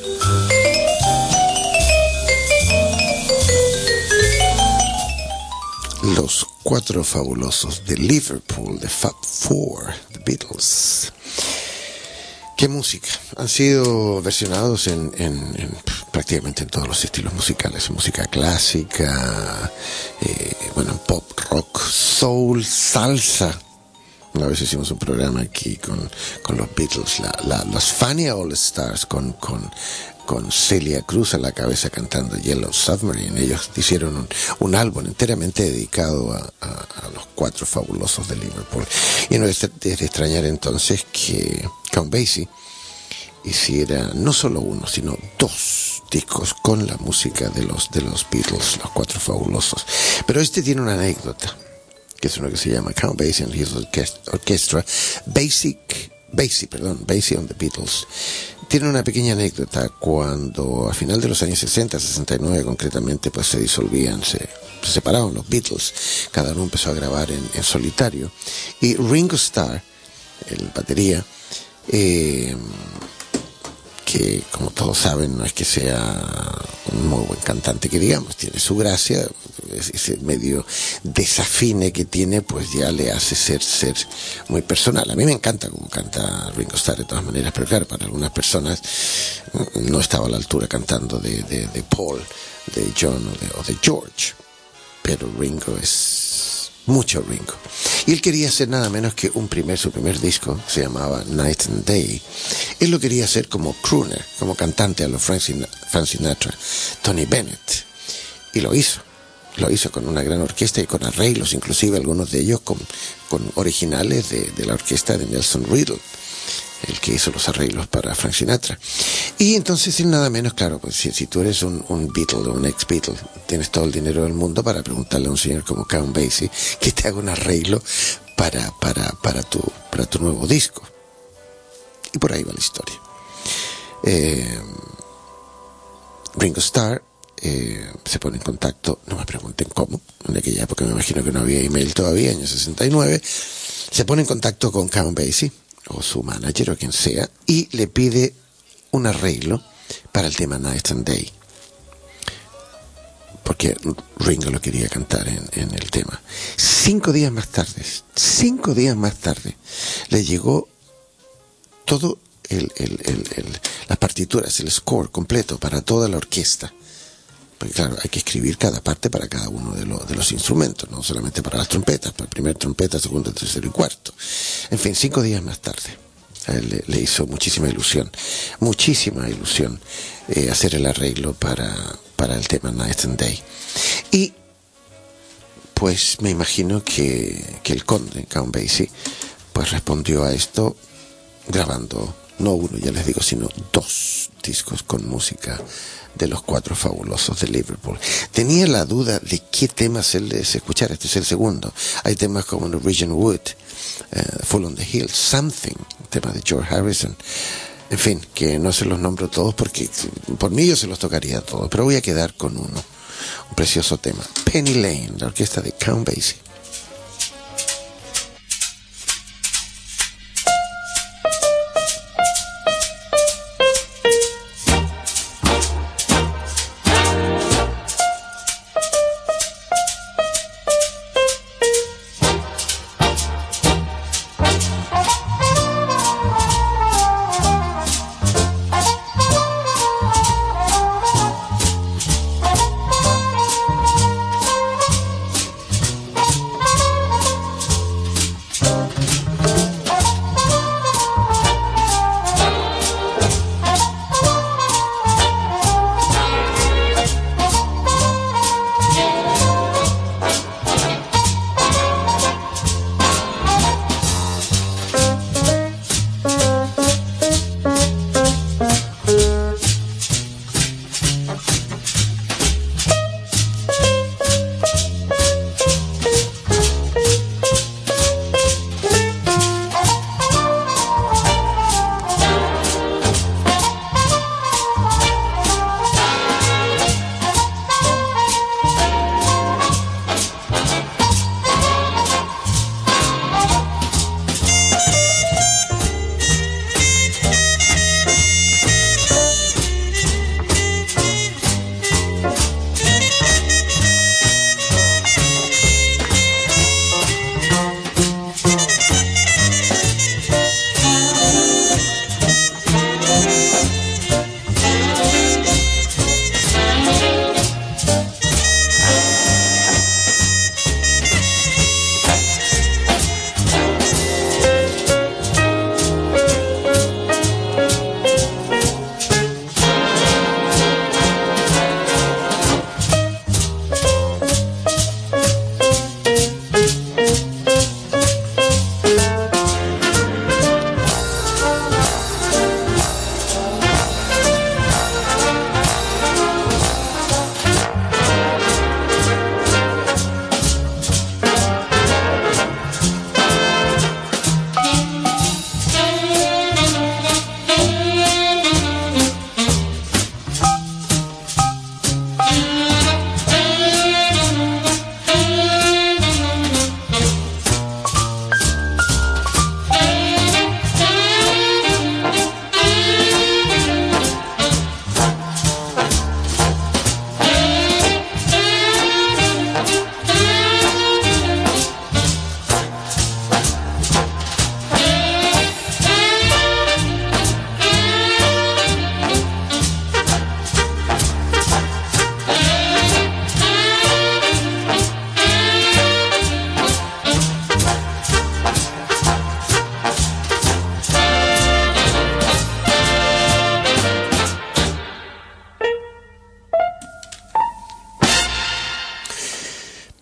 C: Los cuatro fabulosos de Liverpool, The Fab Four, The Beatles. ¿Qué música? Han sido versionados en prácticamente en todos los estilos musicales. Música clásica, pop, rock, soul, salsa. Una vez hicimos un programa aquí con los Beatles, los Fania All Stars con Celia Cruz a la cabeza cantando Yellow Submarine. Ellos hicieron un álbum enteramente dedicado a los cuatro fabulosos de Liverpool. Y no es de extrañar entonces que Count Basie hiciera no solo uno, sino dos discos con la música de los Beatles, los cuatro fabulosos. Pero este tiene una anécdota, que es uno que se llama Count Basie and His Orchestra, Basie on the Beatles. Tiene una pequeña anécdota. Cuando a final de los años 60, 69 concretamente, pues se disolvían, se separaron los Beatles, cada uno empezó a grabar en solitario, y Ringo Starr, el batería, que como todos saben no es que sea un muy buen cantante, que digamos, tiene su gracia, ese medio desafine que tiene pues ya le hace ser muy personal. A mí me encanta cómo canta Ringo Starr de todas maneras, pero claro, para algunas personas no estaba a la altura cantando de Paul, de John o de George, pero Ringo es mucho Ringo. Y él quería hacer nada menos que su primer disco, se llamaba Night and Day. Él lo quería hacer como crooner, como cantante a los Frank Sinatra, Tony Bennett. Y lo hizo con una gran orquesta y con arreglos, inclusive algunos de ellos con originales de la orquesta de Nelson Riddle, el que hizo los arreglos para Frank Sinatra. Y entonces él nada menos, claro, pues si tú eres un Beatle o un ex-Beatle, tienes todo el dinero del mundo para preguntarle a un señor como Count Basie que te haga un arreglo para tu nuevo disco. Y por ahí va la historia. Ringo Starr se pone en contacto, no me pregunten cómo, en aquella época me imagino que no había email todavía, año 69, se pone en contacto con Count Basie, o su manager o quien sea, y le pide un arreglo para el tema Night and Day, porque Ringo lo quería cantar en el tema. 5 días más tarde le llegó todo las partituras, el score completo para toda la orquesta, porque claro, hay que escribir cada parte para cada uno de los instrumentos, no solamente para las trompetas, para el primer trompeta, segundo, tercero y cuarto. En fin, 5 días más tarde a él le hizo muchísima ilusión hacer el arreglo para el tema Night and Day. Y pues me imagino que el conde Count Basie pues respondió a esto grabando no uno, ya les digo, sino 2 discos con música de los cuatro fabulosos de Liverpool. Tenía la duda de qué temas él les escuchara. Este es el segundo. Hay temas como Norwegian Wood, Full on the Hill, Something, tema de George Harrison. En fin, que no se los nombro todos porque por mí yo se los tocaría todos, pero voy a quedar con uno, un precioso tema, Penny Lane, la orquesta de Count Basie.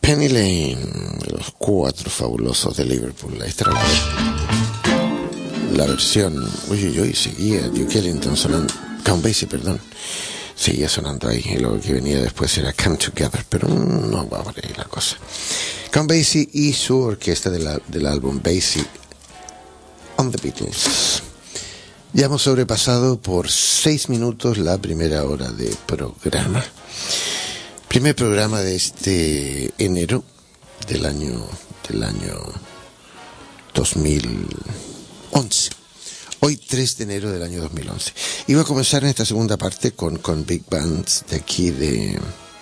C: Penny Lane, los Cuatro Fabulosos de Liverpool. Esta era la versión. Uy, seguía Duke Ellington sonando. Count Basie, perdón. Seguía sonando ahí. Y lo que venía después era Come Together, pero no va por ahí la cosa. Count Basie y su orquesta del álbum Basie on the Beatles. Ya hemos sobrepasado por 6 minutos la primera hora de programa. Primer programa de este enero del año 2011. Hoy 3 de enero del año 2011. Iba a comenzar en esta segunda parte con Big Bands de aquí de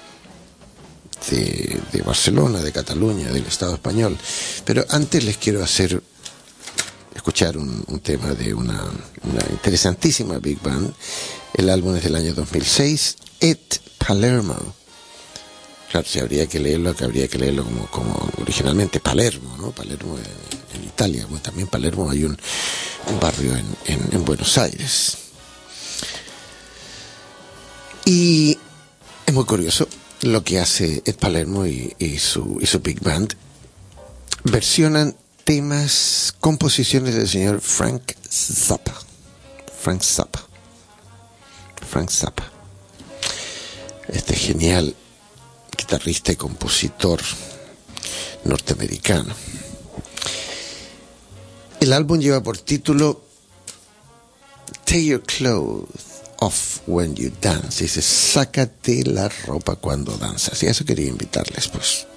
C: Barcelona, de Cataluña, del Estado español. Pero antes les quiero escuchar un tema de una interesantísima Big Band. El álbum es del año 2006, Et Palermo. Claro, si habría que leerlo como originalmente Palermo, ¿no? Palermo en Italia. Bueno, también Palermo hay un barrio en Buenos Aires. Y es muy curioso lo que hace Ed Palermo y su Big Band. Versionan temas, composiciones del señor Frank Zappa. Este genial guitarrista y compositor norteamericano. El álbum lleva por título Take Your Clothes Off When You Dance. Dice, sácate la ropa cuando danzas. Y a eso quería invitarles, pues,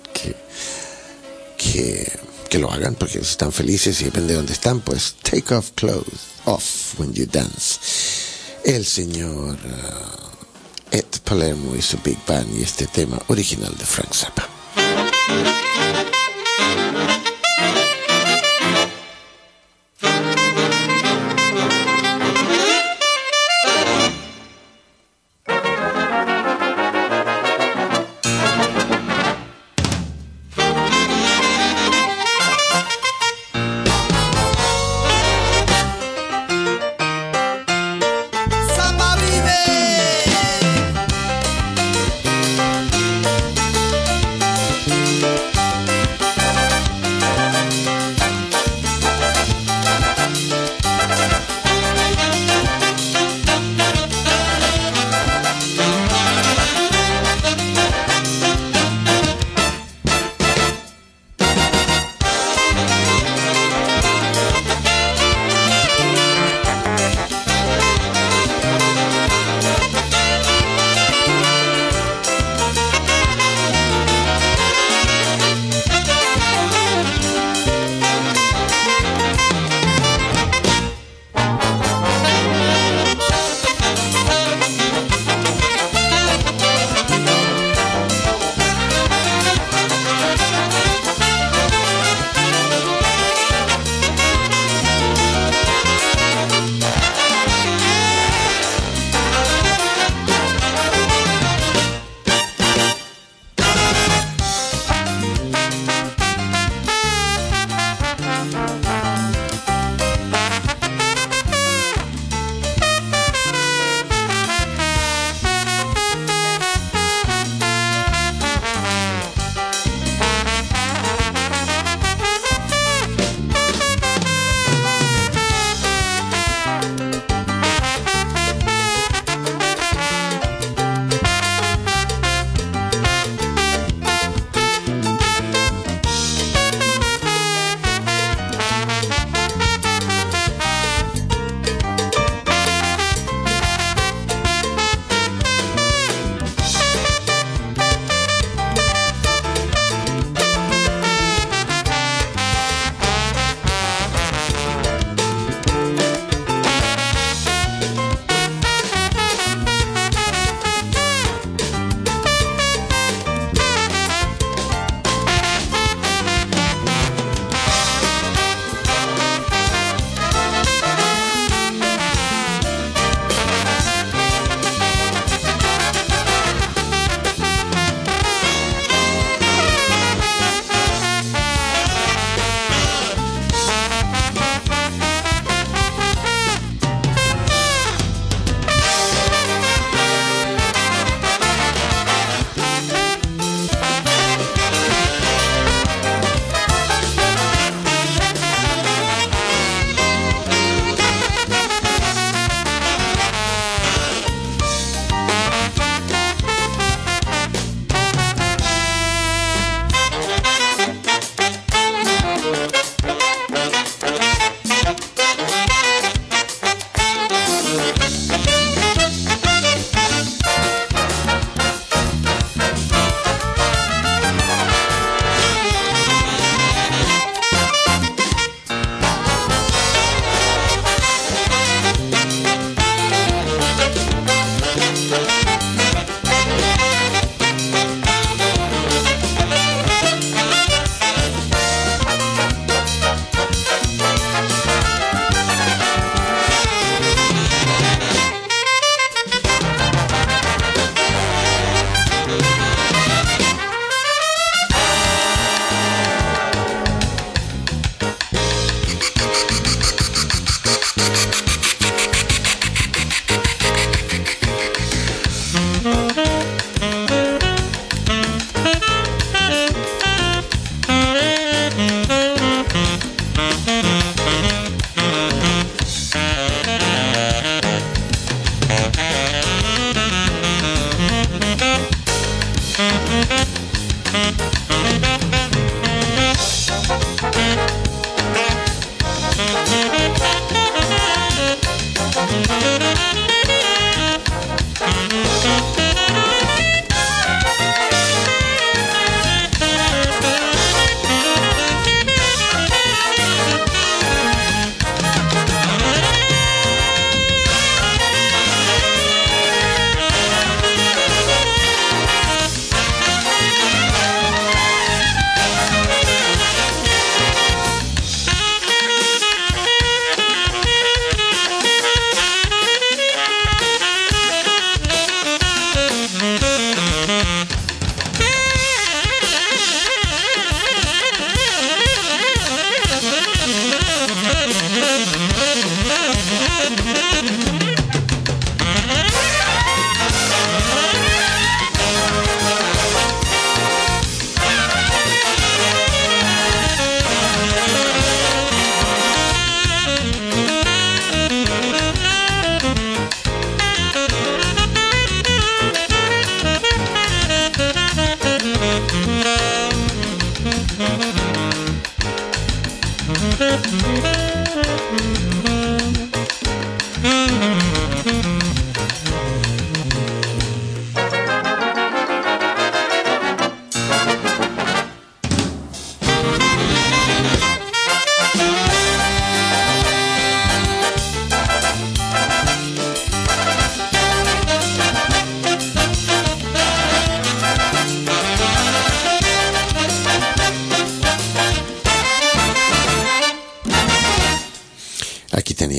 C: que lo hagan, porque si están felices y depende de dónde están, pues take off clothes off when you dance. El señor Ed Palermo y su Big Band y este tema original de Frank Zappa.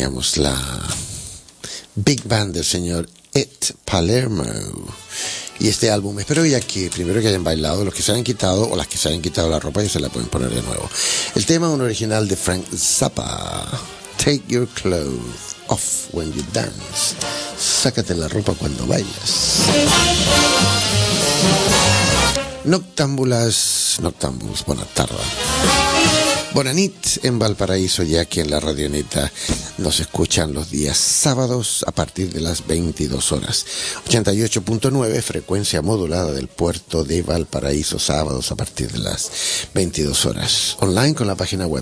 C: digamos, la Big Band del señor Ed Palermo. Y este álbum, espero ya que primero que hayan bailado, los que se hayan quitado o las que se hayan quitado la ropa ya se la pueden poner de nuevo. El tema, un original de Frank Zappa, Take Your Clothes Off When You Dance. Sácate la ropa cuando bailas. Noctámbuls, buena tarde. Bona nit en Valparaíso, ya que en la Radioneta nos escuchan los días sábados a partir de las 22 horas. 88.9, frecuencia modulada del puerto de Valparaíso, sábados a partir de las 22 horas. Online con la página web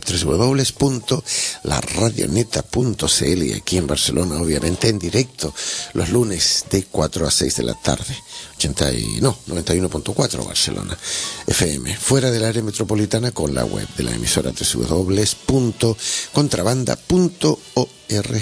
C: www.laradioneta.cl y aquí en Barcelona, obviamente en directo, los lunes de 4 a 6 de la tarde. 91.4 Barcelona FM. Fuera del área metropolitana con la web de la emisora www.contrabanda.org.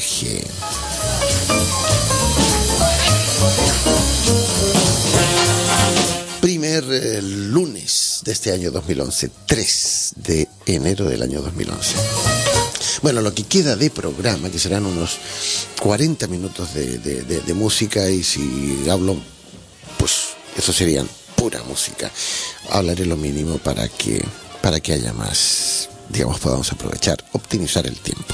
C: Primer lunes de este año 2011, 3 de enero del año 2011. Bueno, lo que queda de programa, que serán unos 40 minutos de música, y si hablo, pues eso serían pura música. Hablaré lo mínimo para que haya más, digamos, podamos aprovechar, optimizar el tiempo.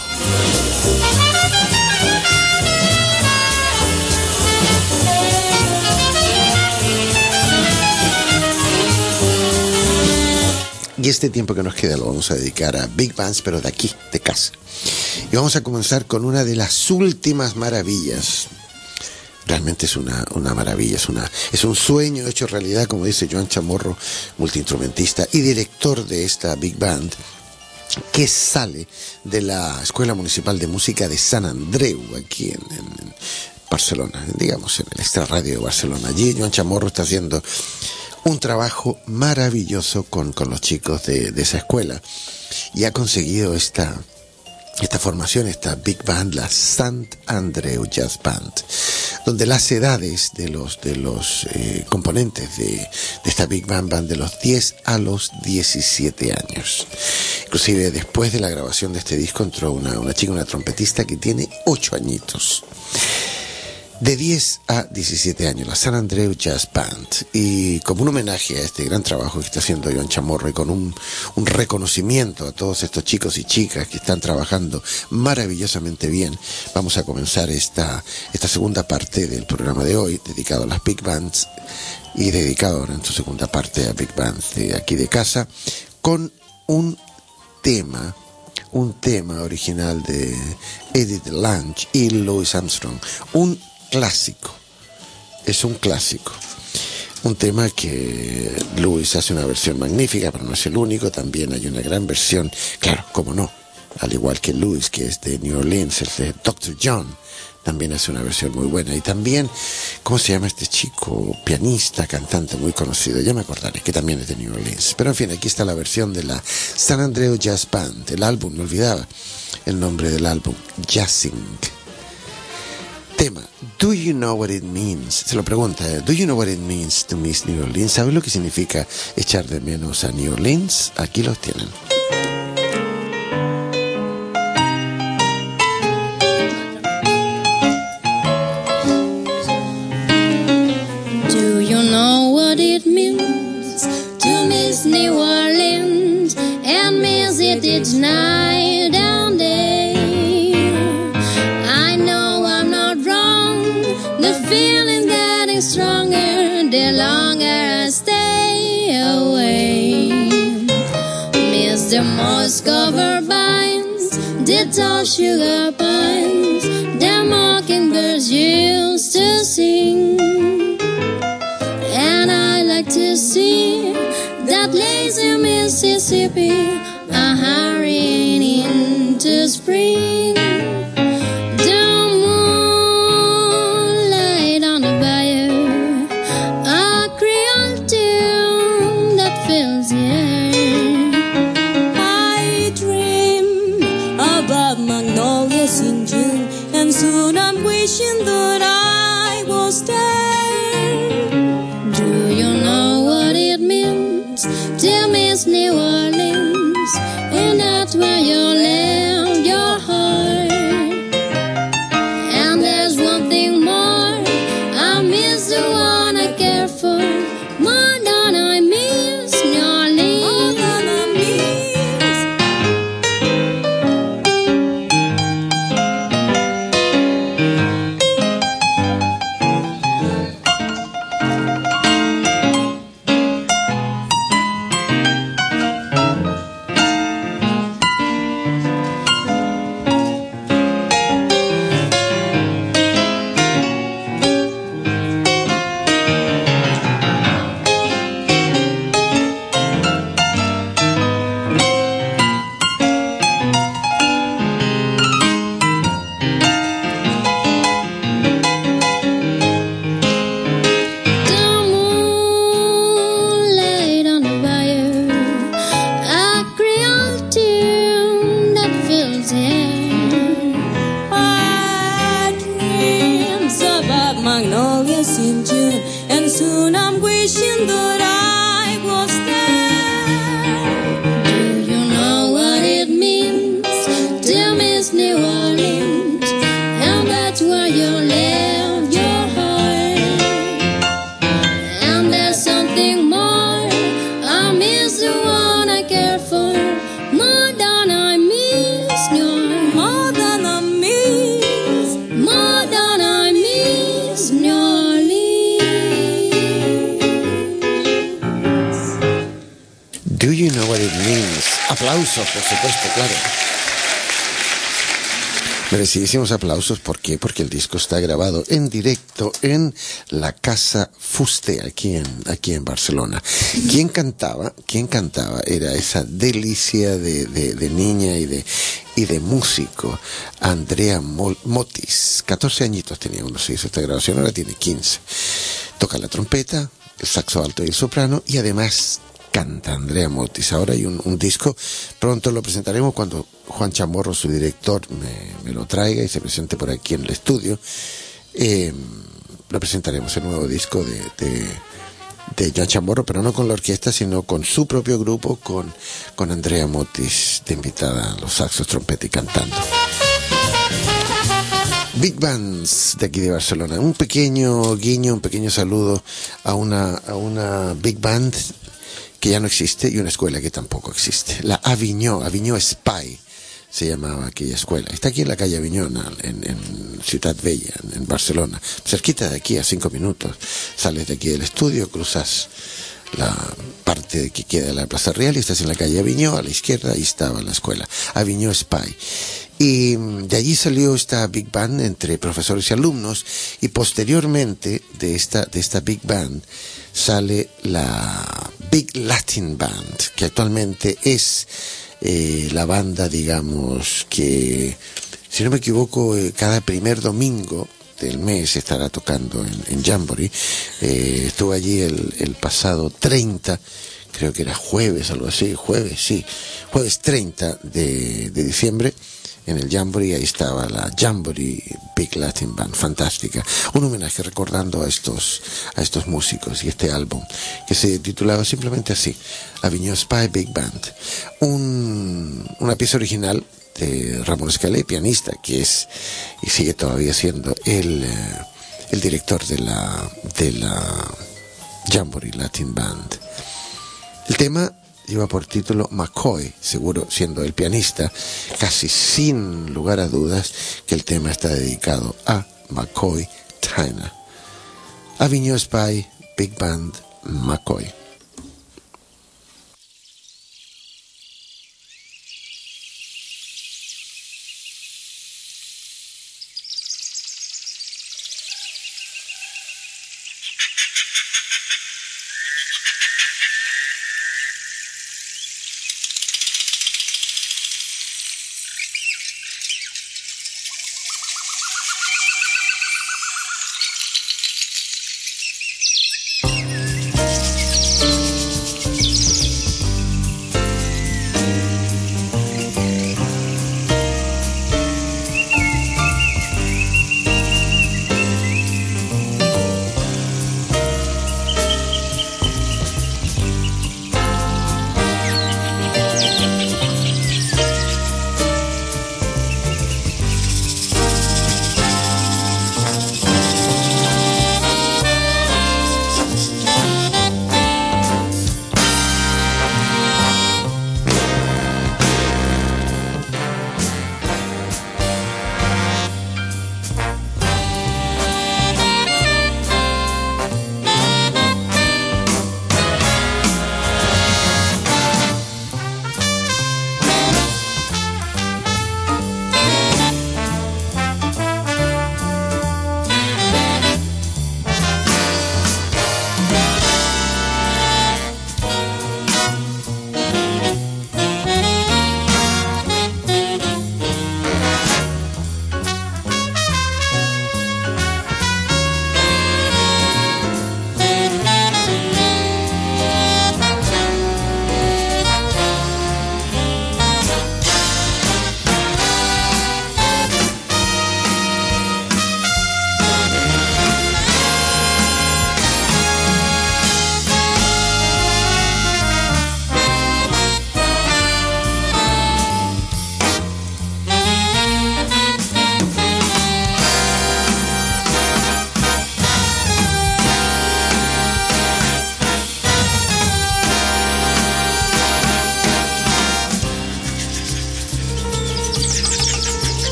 C: Y este tiempo que nos queda lo vamos a dedicar a Big Bands, pero de aquí, de casa. Y vamos a comenzar con una de las últimas maravillas. Realmente es una maravilla, es un sueño hecho realidad, como dice Joan Chamorro, multiinstrumentista y director de esta Big Band, que sale de la Escuela Municipal de Música de Sant Andreu, aquí en Barcelona, digamos, en el Extrarradio de Barcelona. Allí Joan Chamorro está haciendo un trabajo maravilloso con los chicos de esa escuela, y ha conseguido esta formación, esta Big Band, la Sant Andreu Jazz Band, donde las edades de los componentes de esta Big Band van de los 10 a los 17 años. Inclusive después de la grabación de este disco entró una chica, una trompetista que tiene 8 añitos. De 10 a 17 años, la Sant Andreu Jazz Band. Y como un homenaje a este gran trabajo que está haciendo Joan Chamorro, y con un reconocimiento a todos estos chicos y chicas que están trabajando maravillosamente bien, vamos a comenzar esta segunda parte del programa de hoy, dedicado a las Big Bands, y dedicado ahora en su segunda parte a Big Bands de aquí de casa, con un tema original de Edith Lange y Louis Armstrong, es un clásico, un tema que Louis hace una versión magnífica, pero no es el único. También hay una gran versión, claro, como no, al igual que Louis, que es de New Orleans, el de Dr. John, también hace una versión muy buena. Y también, ¿cómo se llama este chico? Pianista, cantante muy conocido, ya me acordaré, que también es de New Orleans. Pero en fin, aquí está la versión de la Sant Andreu Jazz Band. El álbum, me olvidaba el nombre del álbum, Jazzing. Tema, do you know what it means? Se lo pregunta, do you know what it means to miss New Orleans? ¿Sabes lo que significa echar de menos a New Orleans? Aquí los tienen.
E: Do you know what it means to miss New Orleans and miss it each night and day? I know I'm not wrong, the feeling getting stronger the longer I stay away. Miss the moist covered vines, the tall sugar pines, the mockingbirds used to sing. And I like to see that lazy Mississippi hurrying into spring. The moonlight on the bayou, a Creole tune that fills the air.
D: I dream about magnolias in June, and soon I'm wishing that I was there.
E: Do you know what it means to miss New Orleans? And that's where you left your heart.
D: soon I'm wishing that I was there.
E: Do you know what it means to miss New Orleans? And that's where you left your heart. And there's something more. I miss the one I care for more than I miss New
D: More than I miss.
E: more than I miss New Orleans.
C: Do you know what it means? Aplausos, por supuesto, claro. Merecidísimos aplausos, ¿por qué? Porque el disco está grabado en directo en la Casa Fuste, aquí en Barcelona. ¿Quién cantaba? Era esa delicia de niña y de músico, Andrea Motis. 14 añitos tenía cuando se hizo esta grabación, ahora tiene 15. Toca la trompeta, el saxo alto y el soprano, y además canta Andrea Motis. Ahora hay un disco, pronto lo presentaremos cuando Juan Chamorro, su director, me lo traiga y se presente por aquí en el estudio. Lo presentaremos, el nuevo disco de Juan Chamorro, pero no con la orquesta, sino con su propio grupo, con Andrea Motis de invitada a los saxos, trompeta y cantando. Big Bands de aquí de Barcelona. Un pequeño guiño, un pequeño saludo a una Big Band que ya no existe y una escuela que tampoco existe. La Aviñó Spy se llamaba aquella escuela. Está aquí en la calle Aviñón, en Ciutat Bella, en Barcelona. Cerquita de aquí, a 5 minutos. Sales de aquí del estudio, cruzas la parte que queda de la Plaza Real y estás en la calle Aviñó, a la izquierda, ahí estaba la escuela. Aviñó Spy. Y de allí salió esta Big Band entre profesores y alumnos, y posteriormente de esta Big Band sale la Big Latin Band, que actualmente es la banda, digamos, que, si no me equivoco, cada primer domingo del mes estará tocando en Jamboree. Estuve allí el pasado 30, creo que era jueves, algo así, jueves 30 de diciembre, en el Jamboree. Ahí estaba la Jamboree Big Latin Band, fantástica, un homenaje recordando a estos músicos y este álbum que se titulaba simplemente así, Aviñó Spy Big Band, una pieza original de Ramón Escalé, pianista, que es y sigue todavía siendo el director de la Jamboree Latin Band. El tema lleva por título McCoy, seguro siendo el pianista, casi sin lugar a dudas que el tema está dedicado a McCoy Tyner. Aviñó Spy Big Band, McCoy.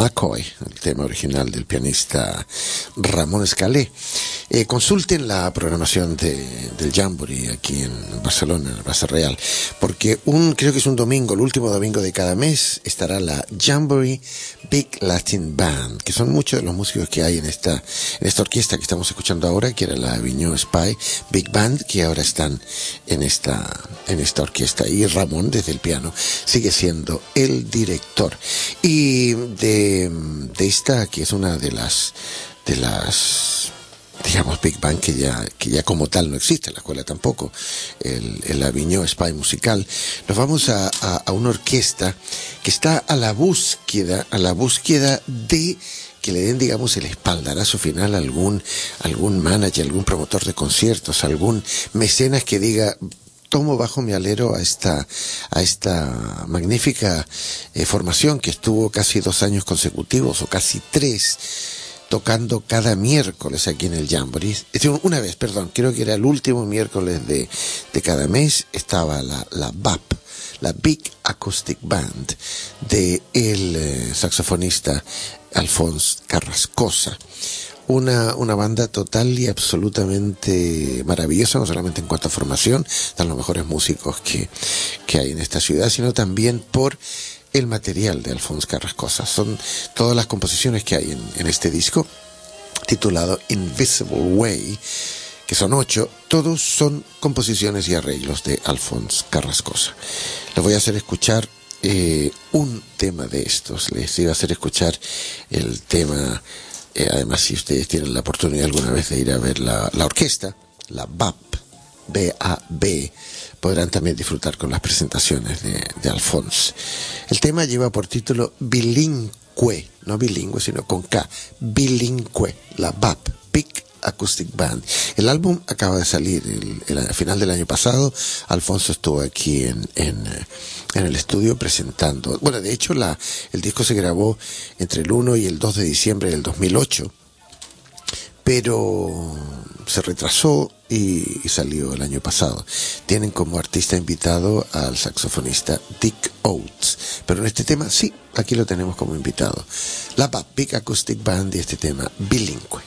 C: McCoy, el tema original del pianista Ramón Escalé. Consulten la programación del Jamboree aquí en Barcelona, en el Base Real, porque creo que es un domingo, el último domingo de cada mes, estará la Jamboree Big Latin Band, que son muchos de los músicos que hay en esta orquesta que estamos escuchando ahora, que era la Viñó Spy Big Band, que ahora están en esta orquesta, y Ramón desde el piano sigue siendo el director. Y de esta, que es una de las digamos Big Band que ya como tal no existe, la escuela tampoco, el Avignon Spy musical, nos vamos a una orquesta que está a la búsqueda de que le den, digamos, el espaldarazo final a algún manager, algún promotor de conciertos, algún mecenas que diga: tomo bajo mi alero a esta magnífica formación que estuvo casi 2 años consecutivos, o casi 3, tocando cada miércoles aquí en el Jamboree. Una vez, creo que era el último miércoles de cada mes, estaba la BAP, la Big Acoustic Band, de el saxofonista Alphonse Carrascosa. Una banda total y absolutamente maravillosa, no solamente en cuanto a formación, están los mejores músicos que hay en esta ciudad, sino también por el material de Alphonse Carrascosa. Son todas las composiciones que hay en este disco, titulado Invisible Way, que son 8, todos son composiciones y arreglos de Alphonse Carrascosa. Les voy a hacer escuchar un tema de estos, les iba a hacer escuchar el tema, además, si ustedes tienen la oportunidad alguna vez de ir a ver la orquesta, la BAP, B-A-B, podrán también disfrutar con las presentaciones de Alphonse. El tema lleva por título Bilingüe, no bilingüe, sino con K, Bilingüe, la BAP, Big Acoustic Band. El álbum acaba de salir a final del año pasado. Alfonso estuvo aquí en el estudio presentando. Bueno, de hecho el disco se grabó entre el 1 y el 2 de diciembre del 2008, pero se retrasó y salió el año pasado. Tienen como artista invitado al saxofonista Dick Oates, pero en este tema sí, aquí lo tenemos como invitado. La Big Acoustic Band y este tema Bilingüe.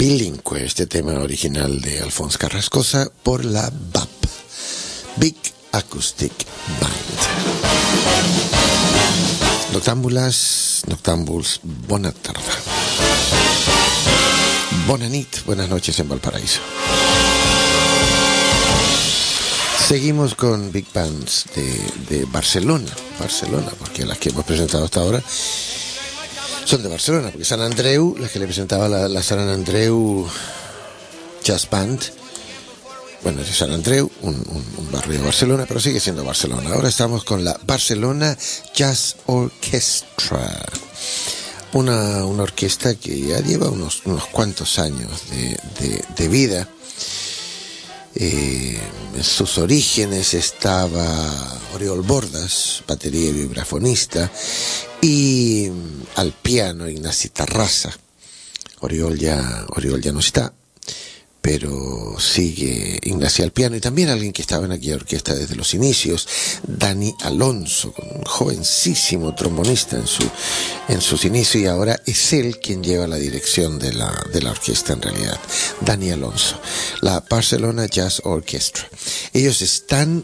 C: Bilingüe, este tema original de Alphonse Carrascosa por la BAP, Big Acoustic Band. Noctámbuls, bona tarda. Bona nit, buenas noches en Valparaíso. Seguimos con Big Bands de Barcelona, porque las que hemos presentado hasta ahora son de Barcelona, porque Sant Andreu, las que le presentaba la Sant Andreu Jazz Band, bueno, es de Sant Andreu, un barrio de Barcelona, pero sigue siendo Barcelona. Ahora estamos con la Barcelona Jazz Orchestra, una orquesta que ya lleva unos cuantos años de vida. En sus orígenes estaba Oriol Bordas, batería y vibrafonista, y al piano Ignasi Tarrasa. Oriol ya no está, pero sigue Ignasi al piano, y también alguien que estaba en aquella orquesta desde los inicios, Dani Alonso, un jovencísimo trombonista en sus inicios, y ahora es él quien lleva la dirección de la orquesta en realidad, Dani Alonso, la Barcelona Jazz Orchestra. Ellos están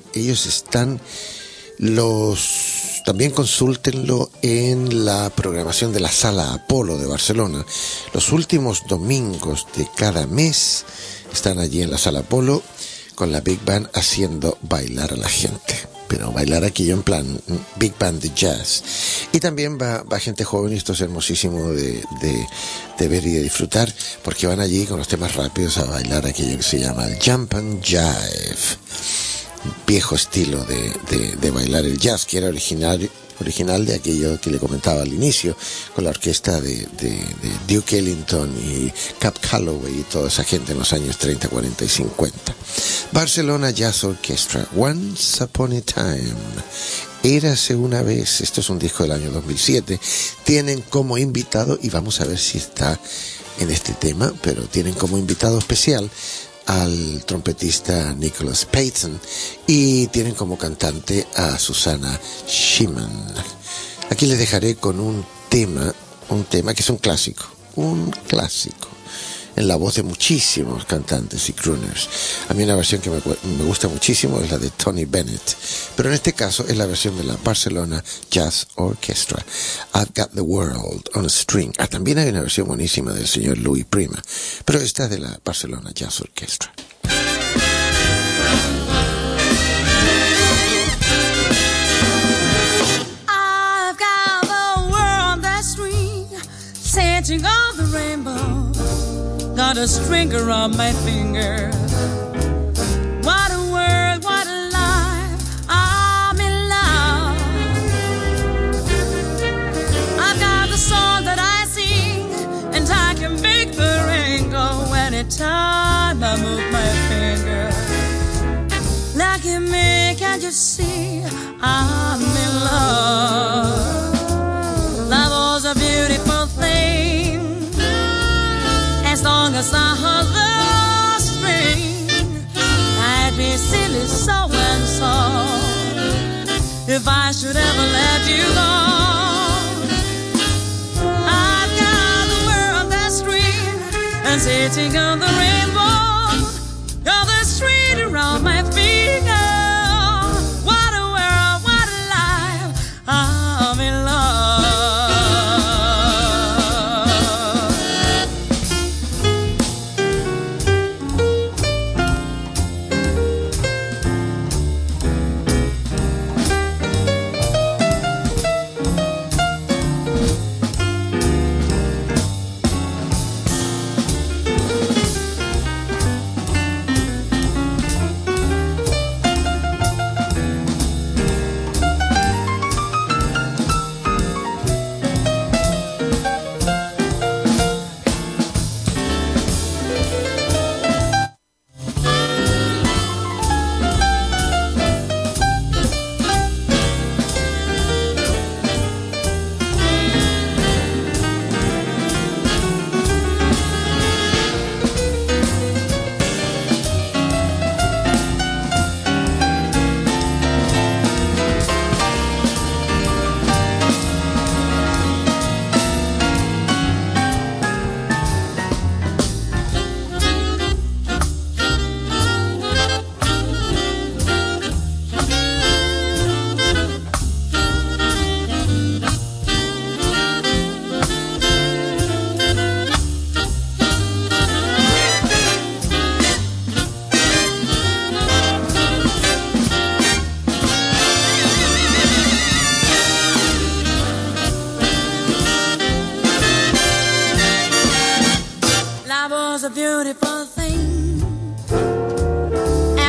C: también consúltenlo en la programación de la Sala Apolo de Barcelona. Los últimos domingos de cada mes están allí en la Sala Apolo con la Big Band haciendo bailar a la gente. Pero bailar aquello en plan Big Band de jazz. Y también va gente joven, y esto es hermosísimo de ver y de disfrutar, porque van allí con los temas rápidos a bailar aquello que se llama el Jump and Jive. Viejo estilo de bailar el jazz, que era original de aquello que le comentaba al inicio, con la orquesta de Duke Ellington y Cab Calloway y toda esa gente en los años 30, 40 y 50. Barcelona Jazz Orchestra, Once Upon a Time, Érase una vez. Esto es un disco del año 2007. Tienen como invitado, y vamos a ver si está en este tema, pero tienen como invitado especial al trompetista Nicholas Payton, y tienen como cantante a Susana Schimann. Aquí les dejaré con un tema que es un clásico en la voz de muchísimos cantantes y crooners. A mí una versión que me gusta muchísimo es la de Tony Bennett, pero en este caso es la versión de la Barcelona Jazz Orchestra, I've Got the World on a String. También hay una versión buenísima del señor Louis Prima, pero esta es de la Barcelona Jazz Orchestra.
H: I've got the world on that string, searching on the rainbow. Got a string around my finger. What a world, what a life, I'm in love. I've got the song that I sing, and I can make the rain go anytime I move my finger. Look at me, can't you see, I'm in love. Love was a beautiful thing, as long as I hold the string. I'd be silly so and so if I should ever let you go. I've got the world on that string, and sitting on the rainbow, got the string around my finger. What a world, what a life, I'm in love.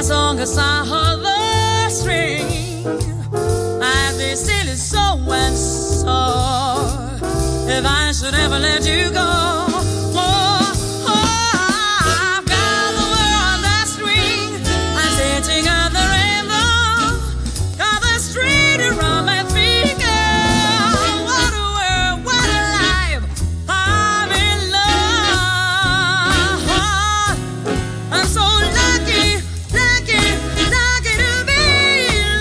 H: as long as I hold the string, I'd be silly so and so if I should ever let you go. I've got the world on the string, I'm sitting on the rainbow, got the string around my finger. What a world, what a life, I'm in love. I'm so lucky, lucky, lucky to be in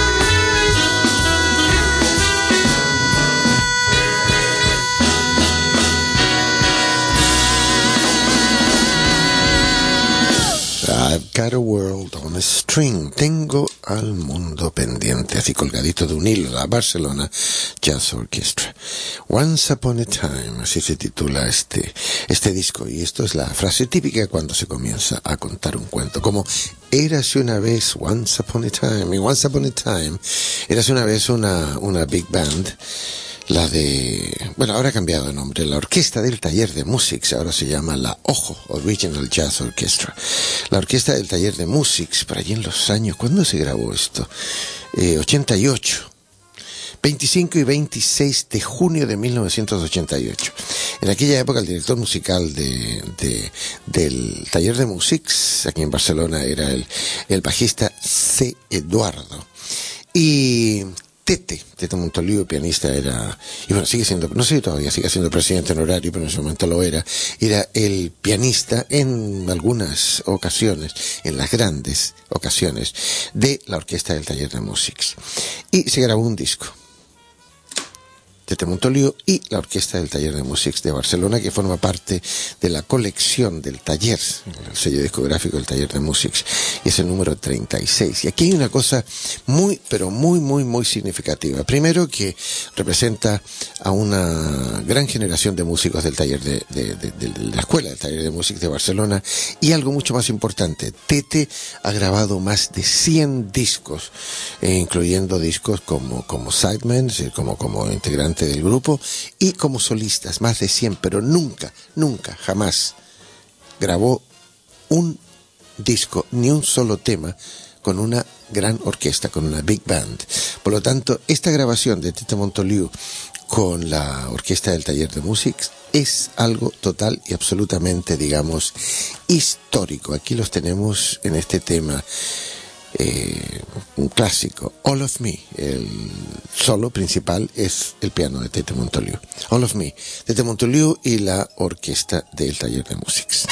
C: I've got a world on a string. Tengo al mundo pendiente, así colgadito de un hilo. La Barcelona Jazz Orchestra. Once Upon a Time, así se titula este disco. Y esto es la frase típica cuando se comienza a contar un cuento. Como, érase una vez, once upon a time. Y once upon a time, érase una vez una big band. La de, bueno, ahora ha cambiado de nombre, la Orquesta del Taller de Musics, ahora se llama la OJO, Original Jazz Orchestra. La Orquesta del Taller de Musics, por allí en los años, ¿cuándo se grabó esto? 88. 25 y 26 de junio de 1988. En aquella época el director musical del Taller de Musics, aquí en Barcelona, era el bajista C. Eduardo. Y Tete Montoliu, pianista, era, y bueno, sigue siendo, no sé si todavía sigue siendo presidente honorario, pero en ese momento lo era el pianista en algunas ocasiones, en las grandes ocasiones, de la Orquesta del Taller de Musics. Y se grabó un disco. Tete Montoliu y la Orquesta del Taller de Musics de Barcelona, que forma parte de la colección del taller, el sello discográfico del Taller de Musics, y es el número 36. Y aquí hay una cosa muy, pero muy, muy, muy significativa. Primero, que representa a una gran generación de músicos del taller de la Escuela del Taller de Musics de Barcelona, y algo mucho más importante, Tete ha grabado más de 100 discos, incluyendo discos como sideman, como integrante del grupo, y como solistas, más de 100, pero nunca, jamás grabó un disco, ni un solo tema, con una gran orquesta, con una big band. Por lo tanto, esta grabación de Tete Montoliu con la Orquesta del Taller de Musics es algo total y absolutamente, digamos, histórico. Aquí los tenemos en este tema, un clásico, All of Me. El solo principal es el piano de Tete Montoliu. All of Me, Tete Montoliu y la Orquesta del Taller de Musics.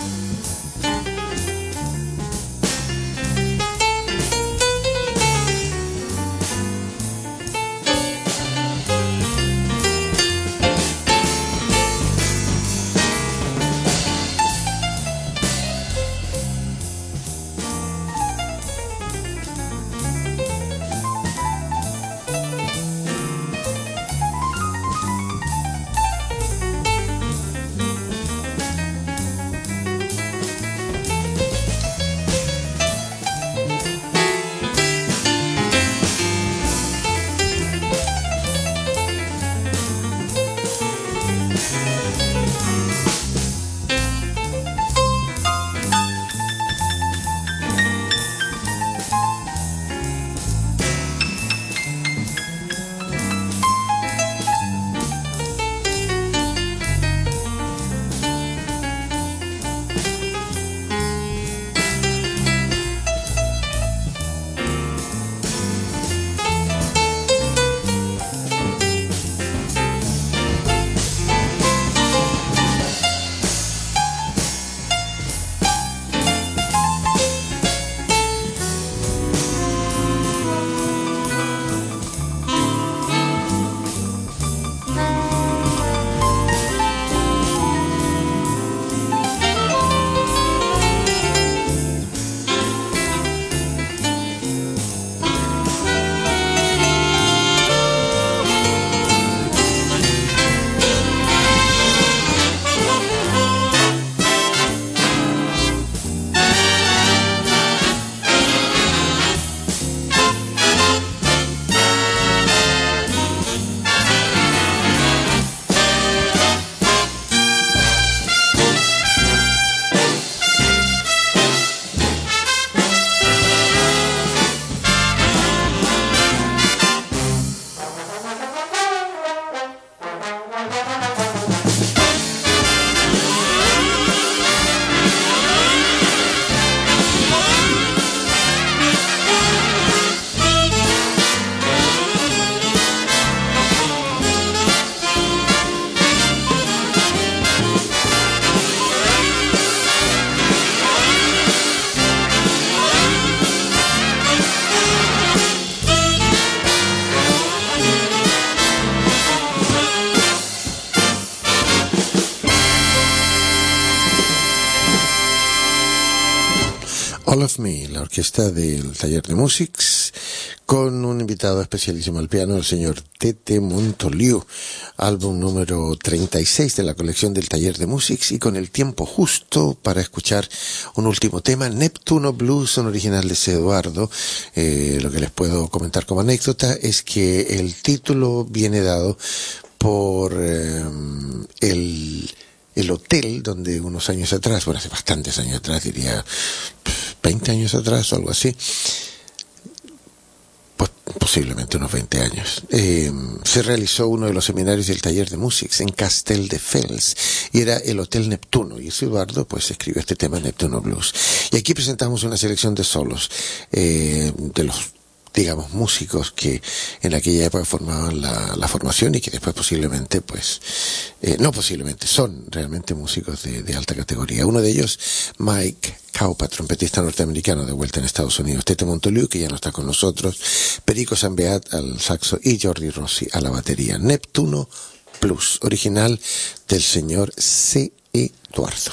C: All of Me, la orquesta del Taller de Musics, con un invitado especialísimo al piano, el señor Tete Montoliu, álbum número 36 de la colección del Taller de Musics, y con el tiempo justo para escuchar un último tema, Neptuno Blues, un original de C. Eduardo. Lo que les puedo comentar como anécdota es que el título viene dado por el hotel donde unos años atrás, bueno, hace bastantes años atrás, diría 20 años atrás o algo así, pues posiblemente unos 20 años, se realizó uno de los seminarios del Taller de Musics en Castelldefels, y era el Hotel Neptuno, y Eduardo pues escribió este tema, Neptuno Blues. Y aquí presentamos una selección de solos de los, digamos, músicos que en aquella época formaban la formación, y que después posiblemente, pues, no posiblemente, son realmente músicos de alta categoría. Uno de ellos, Mike Kaupa, trompetista norteamericano de vuelta en Estados Unidos, Tete Montoliu, que ya no está con nosotros, Perico Sambeat al saxo y Jordi Rossi a la batería. Neptuno Plus, original del señor C. Eduardo.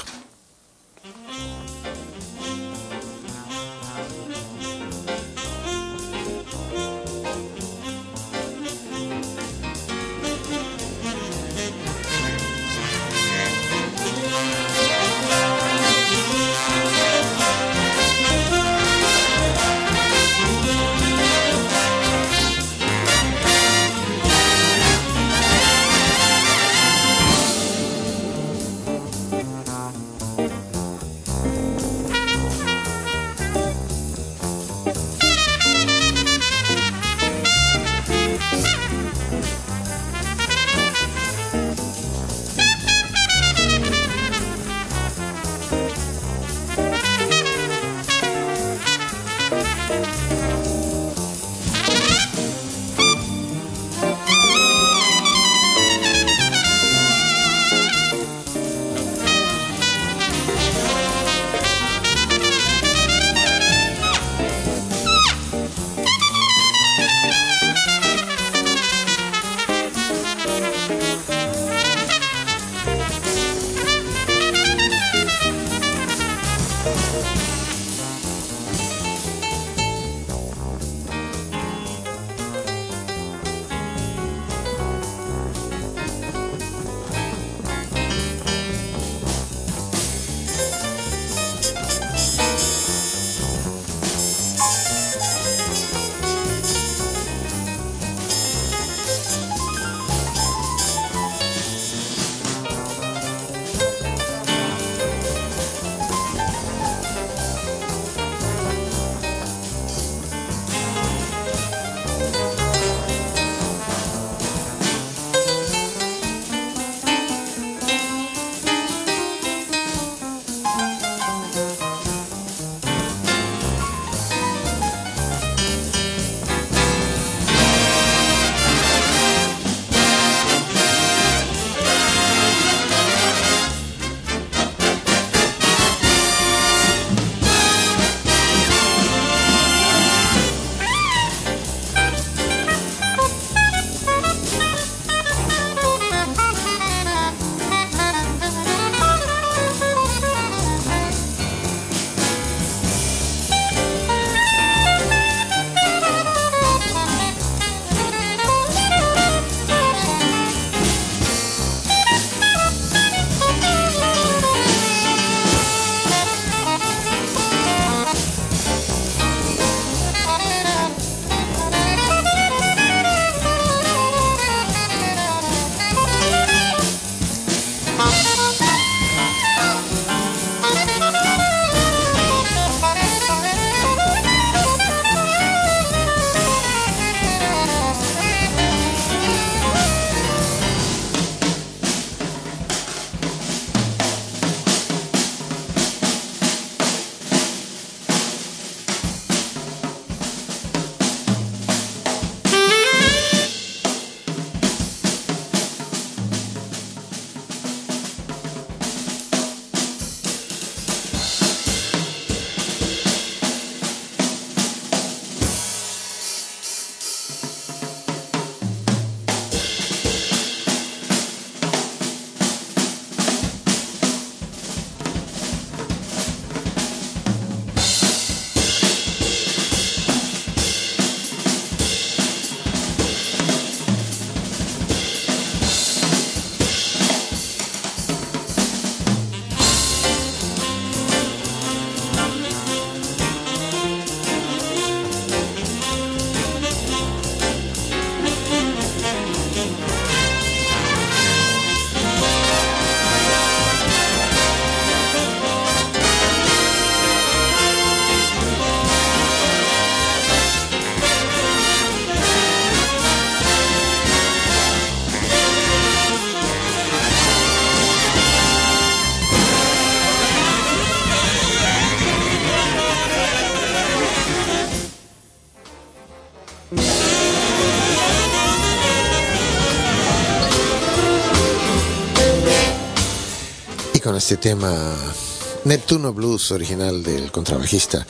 C: con este tema Neptuno Blues, original del contrabajista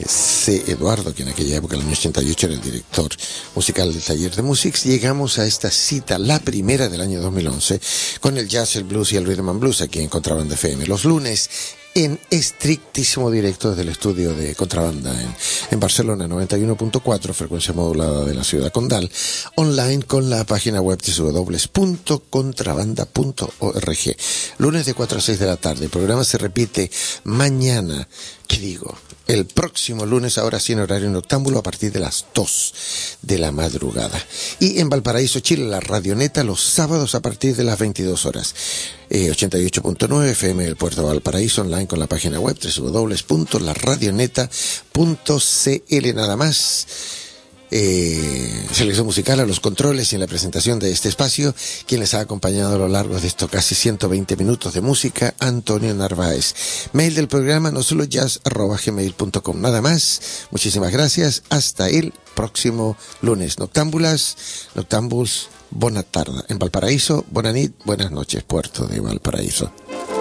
C: C. Eduardo, que en aquella época, en el año 88, era el director musical del Taller de Musics. Llegamos a esta cita, la primera del año 2011, con el jazz, el blues y el rhythm and blues aquí en Contrabanda FM. Los lunes, en estrictísimo directo desde el estudio de Contrabanda en Barcelona, 91.4, frecuencia modulada de la ciudad condal, online con la página web www.contrabanda.org. Lunes de 4 a 6 de la tarde. El programa se repite mañana, el próximo lunes, ahora sí en horario noctámbulo, a partir de las 2 de la madrugada. Y en Valparaíso, Chile, la Radioneta, los sábados a partir de las 22 horas. 88.9 FM del Puerto de Valparaíso, online con la página web www.laradioneta.cl. Nada más. Selección musical a los controles y en la presentación de este espacio, quien les ha acompañado a lo largo de estos casi 120 minutos de música, Antonio Narváez. Mail del programa nosolojazz@gmail.com. Nada más, muchísimas gracias, hasta el próximo lunes. Noctámbuls, buena tarde en Valparaíso, buena nit, buenas noches, Puerto de Valparaíso.